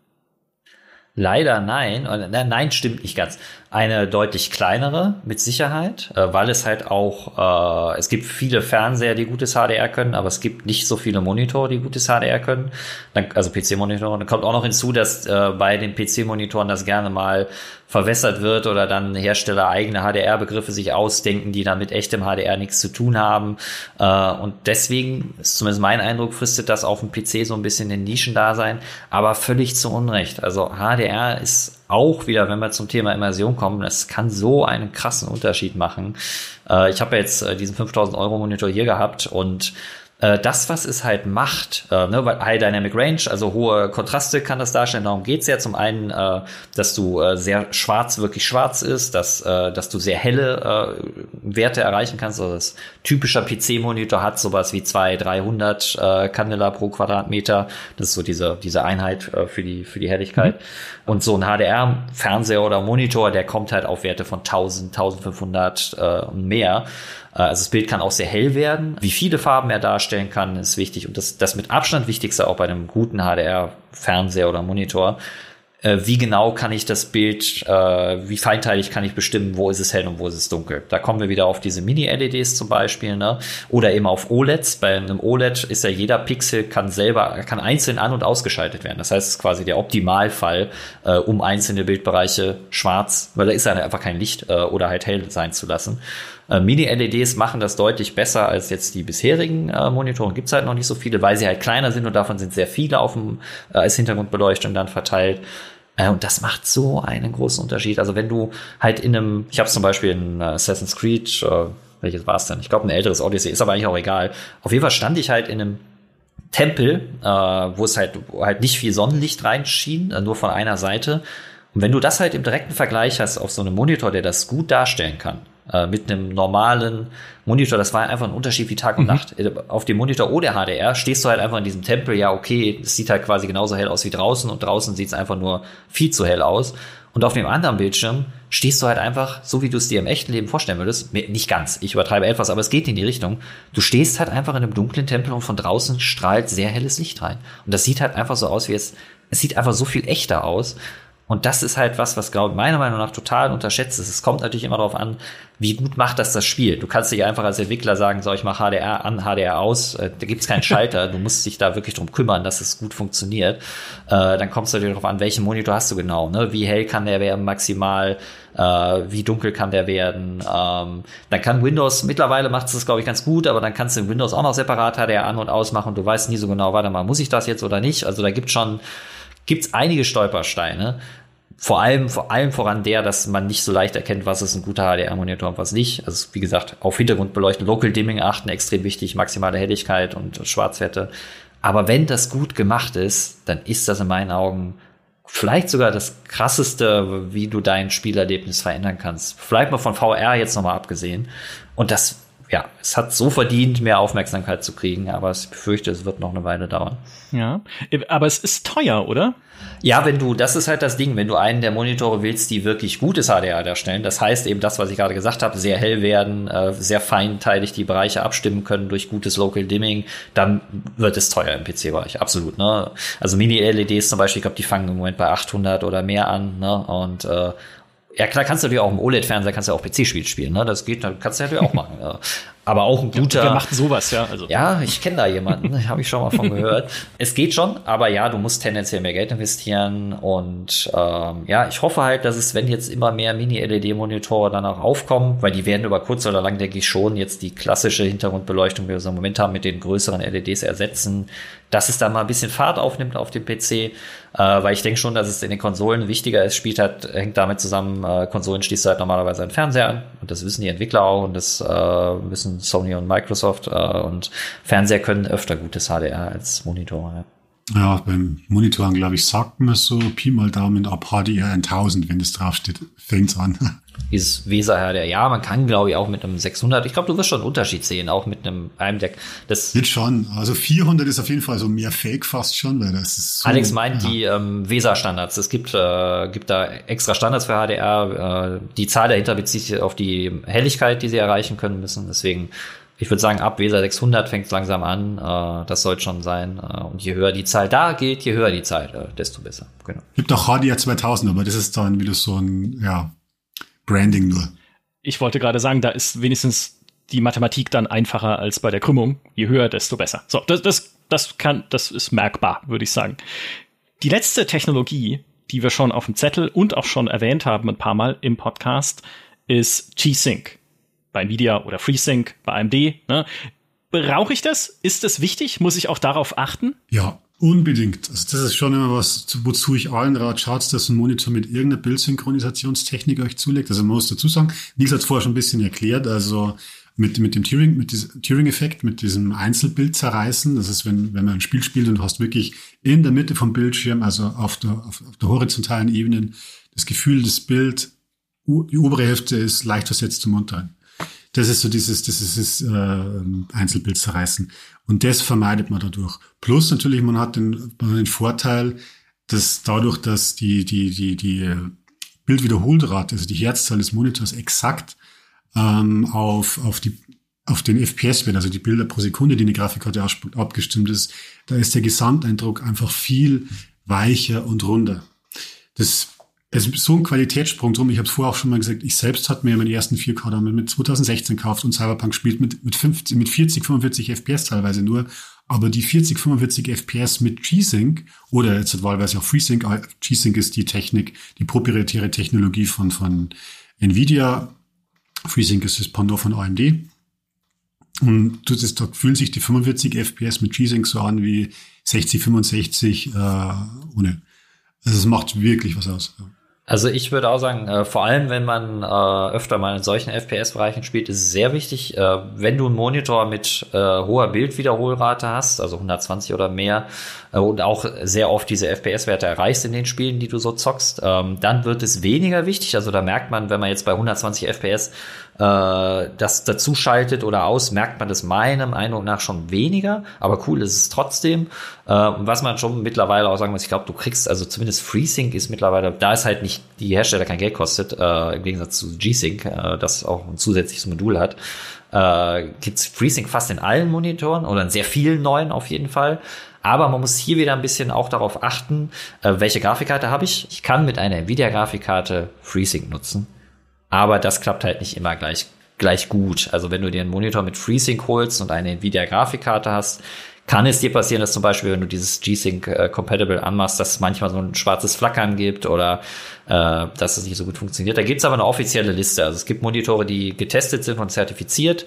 Leider nein. Nein, stimmt nicht ganz. Eine deutlich kleinere, mit Sicherheit, weil es halt auch, es gibt viele Fernseher, die gutes HDR können, aber es gibt nicht so viele Monitore, die gutes HDR können. Also PC-Monitore. Dann kommt auch noch hinzu, dass bei den PC-Monitoren das gerne mal verwässert wird oder dann Hersteller eigene HDR-Begriffe sich ausdenken, die dann mit echtem HDR nichts zu tun haben. Und deswegen ist zumindest mein Eindruck, fristet das auf dem PC so ein bisschen in Nischendasein, aber völlig zu Unrecht. Also HDR ist auch wieder, wenn wir zum Thema Immersion kommen, das kann so einen krassen Unterschied machen. Ich habe jetzt diesen 5.000 € Monitor hier gehabt und das, was es halt macht, weil High Dynamic Range, also hohe Kontraste kann das darstellen, darum geht's ja. Zum einen, dass du sehr wirklich schwarz ist, dass du sehr helle Werte erreichen kannst. Also das typischer PC-Monitor hat sowas wie 200-300 Candela pro Quadratmeter. Das ist so diese Einheit für die Helligkeit. Und so ein HDR-Fernseher oder Monitor, der kommt halt auf Werte von 1000, 1500 und mehr. Also das Bild kann auch sehr hell werden. Wie viele Farben er darstellen kann, ist wichtig. Und das mit Abstand Wichtigste auch bei einem guten HDR-Fernseher oder Monitor. Wie genau kann ich das Bild, wie feinteilig kann ich bestimmen, wo ist es hell und wo ist es dunkel? Da kommen wir wieder auf diese Mini-LEDs zum Beispiel, ne? Oder eben auf OLEDs. Bei einem OLED ist ja jeder Pixel kann einzeln an- und ausgeschaltet werden. Das heißt, es ist quasi der Optimalfall, um einzelne Bildbereiche schwarz, weil da ist halt einfach kein Licht oder halt hell sein zu lassen. Mini-LEDs machen das deutlich besser als jetzt die bisherigen Monitore. Gibt's halt noch nicht so viele, weil sie halt kleiner sind und davon sind sehr viele als Hintergrundbeleuchtung dann verteilt. Und das macht so einen großen Unterschied. Also wenn du halt ich habe zum Beispiel in Assassin's Creed, welches war es denn? Ich glaube ein älteres Odyssey, ist aber eigentlich auch egal. Auf jeden Fall stand ich halt in einem Tempel, wo es halt nicht viel Sonnenlicht reinschien, nur von einer Seite. Und wenn du das halt im direkten Vergleich hast auf so einem Monitor, der das gut darstellen kann, mit einem normalen Monitor, das war einfach ein Unterschied wie Tag und Nacht. Auf dem Monitor oder HDR stehst du halt einfach in diesem Tempel, ja okay, es sieht halt quasi genauso hell aus wie draußen und draußen sieht es einfach nur viel zu hell aus. Und auf dem anderen Bildschirm stehst du halt einfach, so wie du es dir im echten Leben vorstellen würdest, nicht ganz, ich übertreibe etwas, aber es geht in die Richtung, du stehst halt einfach in einem dunklen Tempel und von draußen strahlt sehr helles Licht rein. Und das sieht halt einfach so aus, es sieht einfach so viel echter aus. Und das ist halt was glaube ich meiner Meinung nach total unterschätzt ist. Es kommt natürlich immer darauf an, wie gut macht das Spiel. Du kannst dich einfach als Entwickler sagen, so, ich mache HDR an, HDR aus. Da gibt's keinen Schalter. Du musst dich da wirklich drum kümmern, dass es gut funktioniert. Dann kommt es natürlich darauf an, welchen Monitor hast du genau. Ne? Wie hell kann der werden maximal? Wie dunkel kann der werden? Dann kann Windows, mittlerweile macht es das, glaube ich, ganz gut, aber dann kannst du in Windows auch noch separat HDR an- und ausmachen. Du weißt nie so genau, warte mal, muss ich das jetzt oder nicht? Also da gibt's einige Stolpersteine. Vor allem voran dass man nicht so leicht erkennt, was ist ein guter HDR-Monitor und was nicht. Also wie gesagt, auf Hintergrundbeleuchtung, Local Dimming achten, extrem wichtig, maximale Helligkeit und Schwarzwerte. Aber wenn das gut gemacht ist, dann ist das in meinen Augen vielleicht sogar das Krasseste, wie du dein Spielerlebnis verändern kannst. Vielleicht mal von VR jetzt nochmal abgesehen. Und es hat so verdient, mehr Aufmerksamkeit zu kriegen, aber ich befürchte, es wird noch eine Weile dauern.
Ja, aber es ist teuer, oder?
Ja, das ist halt das Ding, wenn du einen der Monitore willst, die wirklich gutes HDR darstellen, das heißt eben das, was ich gerade gesagt habe, sehr hell werden, sehr feinteilig die Bereiche abstimmen können durch gutes Local Dimming, dann wird es teuer im PC-Bereich, absolut, ne? Also Mini-LEDs zum Beispiel, ich glaube, die fangen im Moment bei 800 oder mehr an, ne? Und ja, klar, kannst du natürlich auch im OLED-Fernseher, kannst du auch PC-Spiel spielen, ne? Das geht, kannst du natürlich auch machen. Ja. Aber auch ein guter.
Wer macht sowas, ja? Also.
Ja, ich kenne da jemanden, habe ich schon mal von gehört. Es geht schon, aber ja, du musst tendenziell mehr Geld investieren und ich hoffe halt, dass es, wenn jetzt immer mehr Mini-LED-Monitore dann auch aufkommen, weil die werden über kurz oder lang, denke ich, schon jetzt die klassische Hintergrundbeleuchtung, wie wir so im Moment haben, mit den größeren LEDs ersetzen, dass es da mal ein bisschen Fahrt aufnimmt auf dem PC, weil ich denke schon, dass es in den Konsolen wichtiger ist, hängt damit zusammen, Konsolen schließt du halt normalerweise einen Fernseher an und das wissen die Entwickler auch und das wissen Sony und Microsoft und Fernseher können öfter gutes HDR als Monitore.
Ja, beim Monitoren, glaube ich, sagt man so Pi mal Daumen ab HDR 1000, wenn das draufsteht, fängt's an.
dieses Weser HDR. Ja, man kann, glaube ich, auch mit einem 600, ich glaube, du wirst schon einen Unterschied sehen, auch mit einem Deck. Das
jetzt schon, also 400 ist auf jeden Fall so mehr Fake fast schon, weil das ist so,
Alex meint die Weser-Standards. Es gibt da extra Standards für HDR. Die Zahl dahinter bezieht sich auf die Helligkeit, die sie erreichen können müssen. Deswegen, ich würde sagen, ab Weser 600 fängt es langsam an. Das sollte schon sein. Und je höher die Zahl da geht, je höher die Zahl, desto besser. Genau.
Gibt auch HDR 2000, aber das ist dann wieder so ein, Branding nur.
Ich wollte gerade sagen, da ist wenigstens die Mathematik dann einfacher als bei der Krümmung. Je höher, desto besser. So, das ist merkbar, würde ich sagen. Die letzte Technologie, die wir schon auf dem Zettel und auch schon erwähnt haben ein paar Mal im Podcast, ist G-Sync. Bei Nvidia oder FreeSync bei AMD. Ne? Brauche ich das? Ist das wichtig? Muss ich auch darauf achten?
Ja, unbedingt. Also das ist schon immer was, wozu ich allen rate, schaut, dass ein Monitor mit irgendeiner Bildsynchronisationstechnik euch zulegt. Also man muss dazu sagen, Nils hat es vorher schon ein bisschen erklärt, also mit dem Turing-Effekt, mit diesem Einzelbild zerreißen. Das ist, wenn man ein Spiel spielt und du hast wirklich in der Mitte vom Bildschirm, also auf der horizontalen Ebene, das Gefühl, das Bild, die obere Hälfte ist leicht versetzt zum unteren. Das ist so dieses Einzelbild zerreißen. Und das vermeidet man dadurch. Plus natürlich, man hat den Vorteil, dass dadurch, dass die Bildwiederholrate, also die Herzzahl des Monitors exakt auf den FPS-Wert, also die Bilder pro Sekunde, die eine Grafikkarte ausspuckt, abgestimmt ist, da ist der Gesamteindruck einfach viel weicher und runder. Es ist so ein Qualitätssprung drum. Ich habe es vorher auch schon mal gesagt, ich selbst hatte mir meinen ersten 4K damit mit 2016 gekauft und Cyberpunk spielt mit 40, 45 FPS teilweise nur. Aber die 40, 45 FPS mit G-Sync oder jetzt wahlweise auch FreeSync. G-Sync ist die Technik, die proprietäre Technologie von Nvidia. FreeSync ist das Pendant von AMD. Und da fühlen sich die 45 FPS mit G-Sync so an wie 60, 65 ohne. Also es macht wirklich was aus.
Also ich würde auch sagen, vor allem wenn man öfter mal in solchen FPS-Bereichen spielt, ist es sehr wichtig, wenn du einen Monitor mit hoher Bildwiederholrate hast, also 120 oder mehr, und auch sehr oft diese FPS-Werte erreichst in den Spielen, die du so zockst, dann wird es weniger wichtig. Also da merkt man, wenn man jetzt bei 120 FPS das dazu schaltet oder aus, merkt man das meinem Eindruck nach schon weniger, aber cool ist es trotzdem. Und was man schon mittlerweile auch sagen muss, ich glaube, du kriegst, also zumindest FreeSync ist mittlerweile, da es halt nicht die Hersteller kein Geld kostet, im Gegensatz zu G-Sync, das auch ein zusätzliches Modul hat, gibt's FreeSync fast in allen Monitoren oder in sehr vielen neuen auf jeden Fall. Aber man muss hier wieder ein bisschen auch darauf achten, welche Grafikkarte habe ich. Ich kann mit einer Nvidia-Grafikkarte FreeSync nutzen. Aber das klappt halt nicht immer gleich gut. Also wenn du dir einen Monitor mit FreeSync holst und eine Nvidia-Grafikkarte hast, kann es dir passieren, dass zum Beispiel, wenn du dieses G-Sync-Compatible anmachst, dass es manchmal so ein schwarzes Flackern gibt oder dass es nicht so gut funktioniert. Da gibt es aber eine offizielle Liste. Also es gibt Monitore, die getestet sind und zertifiziert,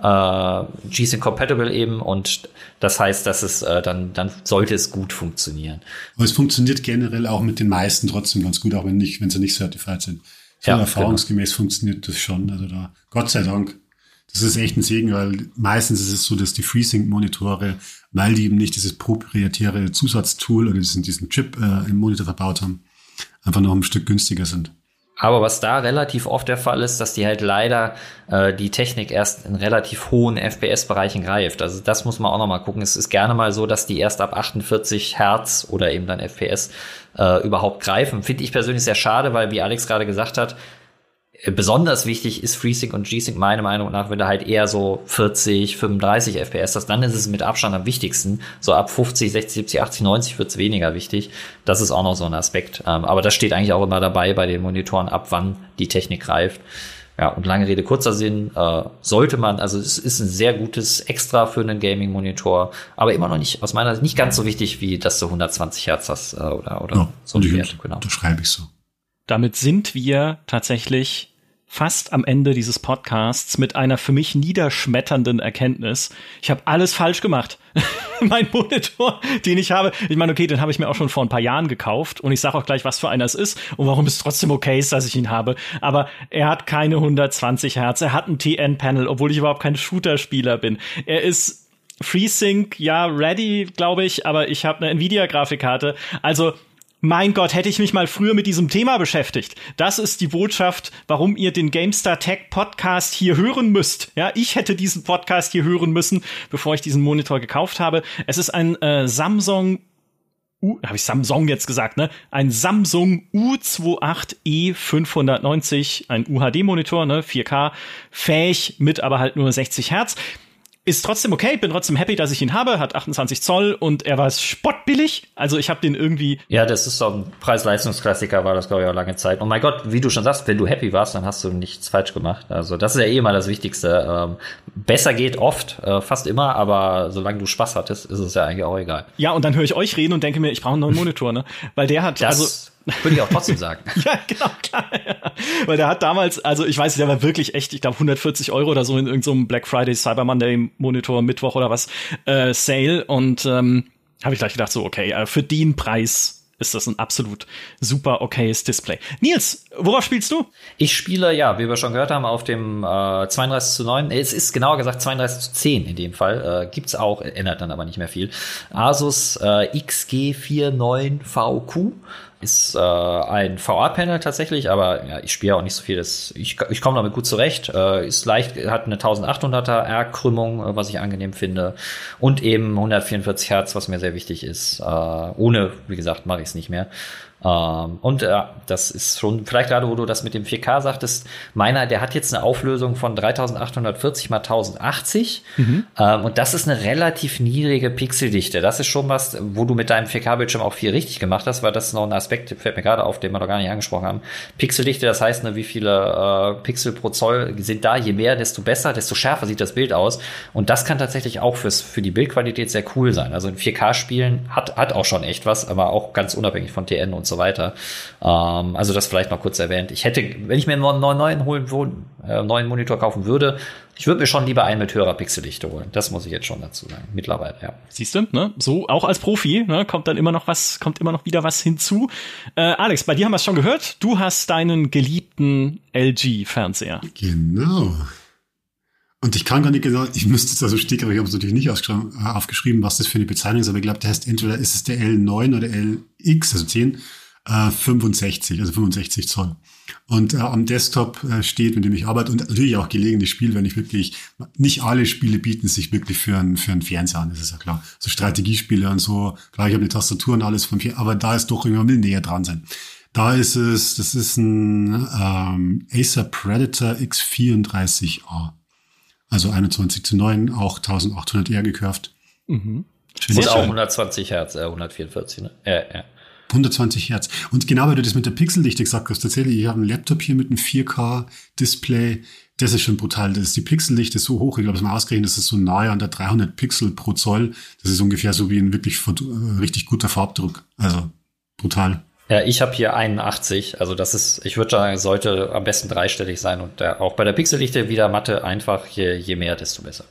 G-Sync-Compatible eben, und das heißt, dass es dann sollte es gut funktionieren.
Aber es funktioniert generell auch mit den meisten trotzdem ganz gut, auch wenn sie nicht certified sind. So ja, erfahrungsgemäß genau. Funktioniert das schon. Also da, Gott sei Dank. Das ist echt ein Segen, weil meistens ist es so, dass die FreeSync-Monitore, weil die eben nicht dieses proprietäre Zusatztool oder diesen Chip im Monitor verbaut haben, einfach noch ein Stück günstiger sind.
Aber was da relativ oft der Fall ist, dass die halt leider die Technik erst in relativ hohen FPS-Bereichen greift. Also das muss man auch noch mal gucken. Es ist gerne mal so, dass die erst ab 48 Hertz oder eben dann FPS überhaupt greifen. Finde ich persönlich sehr schade, weil, wie Alex gerade gesagt hat, besonders wichtig ist FreeSync und G-Sync meiner Meinung nach, wenn du halt eher so 40, 35 FPS hast, dann ist es mit Abstand am wichtigsten. So ab 50, 60, 70, 80, 90 wird es weniger wichtig. Das ist auch noch so ein Aspekt. Aber das steht eigentlich auch immer dabei bei den Monitoren, ab wann die Technik greift. Ja, und lange Rede, kurzer Sinn, sollte man, also es ist ein sehr gutes Extra für einen Gaming-Monitor, aber immer noch nicht, aus meiner Sicht, nicht ganz so wichtig, wie dass du 120 Hertz hast oder
ja,
so die Werte, genau.
Das schreibe ich so.
Damit sind wir tatsächlich fast am Ende dieses Podcasts mit einer für mich niederschmetternden Erkenntnis. Ich habe alles falsch gemacht. Mein Monitor, den ich habe, ich meine, okay, den habe ich mir auch schon vor ein paar Jahren gekauft und ich sage auch gleich, was für einer es ist und warum es trotzdem okay ist, dass ich ihn habe. Aber er hat keine 120 Hertz, er hat ein TN-Panel, obwohl ich überhaupt kein Shooter-Spieler bin. Er ist FreeSync, ja, ready, glaube ich, aber ich habe eine Nvidia-Grafikkarte. Also Mein Gott, hätte ich mich mal früher mit diesem Thema beschäftigt. Das ist die Botschaft, warum ihr den GameStar Tech Podcast hier hören müsst. Ja, ich hätte diesen Podcast hier hören müssen, bevor ich diesen Monitor gekauft habe. Es ist ein Samsung habe ich Samsung jetzt gesagt, ne? Ein Samsung U28e 590, ein UHD-Monitor, ne? 4K, fähig mit aber halt nur 60 Hertz. Ist trotzdem okay, bin trotzdem happy, dass ich ihn habe, hat 28 Zoll und er war spottbillig. Also ich habe den irgendwie...
Ja, das ist so ein Preis-Leistungs-Klassiker, war das, glaube ich, auch lange Zeit. Und mein Gott, wie du schon sagst, wenn du happy warst, dann hast du nichts falsch gemacht. Also das ist ja eh immer das Wichtigste. Besser geht oft, fast immer, aber solange du Spaß hattest, ist es ja eigentlich auch egal.
Ja, und dann höre ich euch reden und denke mir, ich brauche einen neuen Monitor, ne? Weil der hat...
Würde ich auch trotzdem sagen.
Ja, genau, klar. Ja. Weil der hat damals, also ich weiß, der war wirklich echt, ich glaube 140 € oder so in irgendeinem Black Friday, Cyber Monday Monitor, Mittwoch oder was, Sale. Und habe ich gleich gedacht, so okay, für den Preis ist das ein absolut super okayes Display. Nils, worauf spielst du?
Ich spiele, ja, wie wir schon gehört haben, auf dem 32:9. Es ist genauer gesagt 32:10 in dem Fall. Gibt's auch, ändert dann aber nicht mehr viel. Asus XG49VQ. Ist ein VR-Panel tatsächlich, aber ja, ich spiele auch nicht so viel. Ich komme damit gut zurecht. Ist leicht, hat eine 1800er R-Krümmung, was ich angenehm finde. Und eben 144 Hertz, was mir sehr wichtig ist. Ohne, wie gesagt, mache ich es nicht mehr. Und das ist schon, vielleicht gerade, wo du das mit dem 4K sagtest, meiner, der hat jetzt eine Auflösung von 3840 x 1080. Und das ist eine relativ niedrige Pixeldichte. Das ist schon was, wo du mit deinem 4K-Bildschirm auch viel richtig gemacht hast, weil das ist noch ein Aspekt, fällt mir gerade auf, den wir noch gar nicht angesprochen haben. Pixeldichte, das heißt, ne, wie viele Pixel pro Zoll sind da, je mehr, desto besser, desto schärfer sieht das Bild aus. Und das kann tatsächlich auch für die Bildqualität sehr cool sein. Also ein 4K-Spielen hat auch schon echt was, aber auch ganz unabhängig von TN und so weiter. Also das vielleicht noch kurz erwähnt. Ich hätte, wenn ich mir einen neuen Monitor kaufen würde, ich würde mir schon lieber einen mit höherer Pixeldichte holen. Das muss ich jetzt schon dazu sagen. Mittlerweile, ja.
Siehst du, ne? So, auch als Profi, ne? Kommt immer noch wieder was hinzu. Alex, bei dir haben wir es schon gehört. Du hast deinen geliebten LG-Fernseher.
Genau. Und ich kann gar nicht genau, ich müsste jetzt also stickerig, ich habe es natürlich nicht aufgeschrieben, was das für eine Bezeichnung ist, aber ich glaube, der heißt entweder ist es der L9 oder LX, also 10, 65 Zoll. Und am Desktop steht, mit dem ich arbeite und natürlich auch gelegentlich spiele, wenn ich wirklich, nicht alle Spiele bieten sich wirklich für einen Fernseher an, das ist ja klar. So Strategiespiele und so, klar, ich habe eine Tastatur und alles aber da ist doch immer näher dran sein. Da ist es, das ist ein Acer Predator X34A. Also 21:9, auch 1800R gecurved.
Mhm. Und auch 120 Hertz, 144, ne? Ja.
120 Hertz. Und genau, weil du das mit der Pixeldichte gesagt hast, tatsächlich, ich habe einen Laptop hier mit einem 4K-Display, das ist schon brutal. Das ist die Pixeldichte so hoch, ich glaube, das mal ausgerechnet, das ist so nahe an der 300 Pixel pro Zoll. Das ist ungefähr so wie ein wirklich richtig guter Farbdruck. Also brutal.
Ja, ich habe hier 81, also das ist, ich würde sagen, sollte am besten dreistellig sein und auch bei der Pixeldichte wieder Mathe einfach, je mehr, desto besser.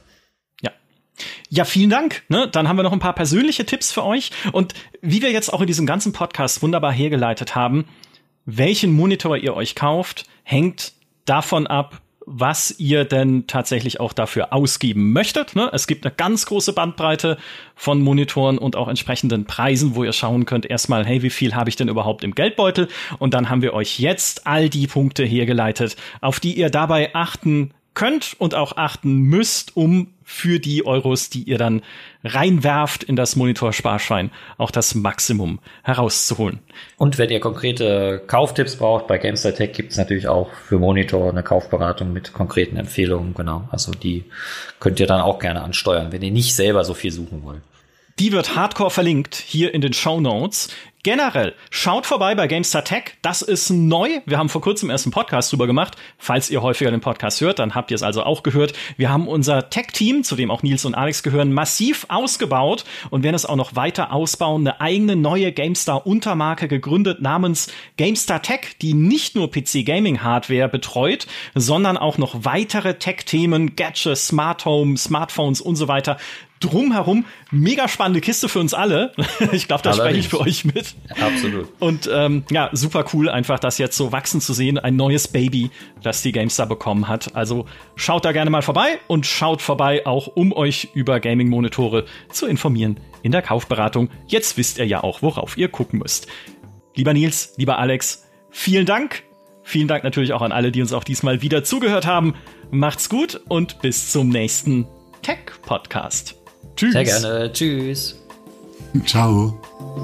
Ja, vielen Dank. Ne? Dann haben wir noch ein paar persönliche Tipps für euch. Und wie wir jetzt auch in diesem ganzen Podcast wunderbar hergeleitet haben, welchen Monitor ihr euch kauft, hängt davon ab, was ihr denn tatsächlich auch dafür ausgeben möchtet. Ne? Es gibt eine ganz große Bandbreite von Monitoren und auch entsprechenden Preisen, wo ihr schauen könnt, erstmal, hey, wie viel habe ich denn überhaupt im Geldbeutel? Und dann haben wir euch jetzt all die Punkte hergeleitet, auf die ihr dabei achten könnt und auch achten müsst, um für die Euros, die ihr dann reinwerft in das Monitor-Sparschwein, auch das Maximum herauszuholen.
Und wenn ihr konkrete Kauftipps braucht, bei GameStar Tech gibt es natürlich auch für Monitor eine Kaufberatung mit konkreten Empfehlungen, genau. Also die könnt ihr dann auch gerne ansteuern, wenn ihr nicht selber so viel suchen wollt.
Die wird hardcore verlinkt hier in den Shownotes. Generell, schaut vorbei bei GameStar Tech. Das ist neu. Wir haben vor kurzem erst einen Podcast drüber gemacht. Falls ihr häufiger den Podcast hört, dann habt ihr es also auch gehört. Wir haben unser Tech-Team, zu dem auch Nils und Alex gehören, massiv ausgebaut und werden es auch noch weiter ausbauen. Eine eigene neue GameStar-Untermarke gegründet namens GameStar Tech, die nicht nur PC-Gaming-Hardware betreut, sondern auch noch weitere Tech-Themen, Gadgets, Smart Home, Smartphones und so weiter drumherum. Mega spannende Kiste für uns alle. Ich glaube, da spreche ich für euch mit.
Absolut.
Und ja, super cool, einfach das jetzt so wachsen zu sehen. Ein neues Baby, das die GameStar bekommen hat. Also schaut da gerne mal vorbei und schaut vorbei auch, um euch über Gaming-Monitore zu informieren in der Kaufberatung. Jetzt wisst ihr ja auch, worauf ihr gucken müsst. Lieber Nils, lieber Alex, vielen Dank. Vielen Dank natürlich auch an alle, die uns auch diesmal wieder zugehört haben. Macht's gut und bis zum nächsten Tech-Podcast. Tschüss.
Sehr gerne. Tschüss.
Ciao.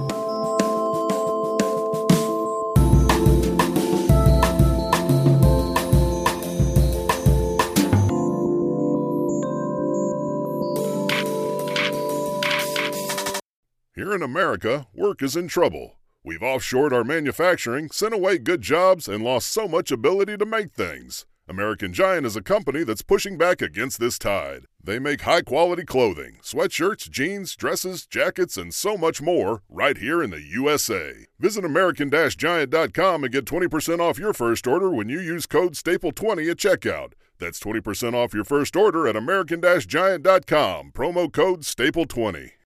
Here in America, work is in trouble. We've offshored our manufacturing, sent away good jobs, and lost so much ability to make things. American Giant is a company that's pushing back against this tide. They make high-quality clothing, sweatshirts, jeans, dresses, jackets, and so much more right here in the USA. Visit American-Giant.com and get 20% off your first order when you use code STAPLE20 at checkout. That's 20% off your first order at American-Giant.com, promo code STAPLE20.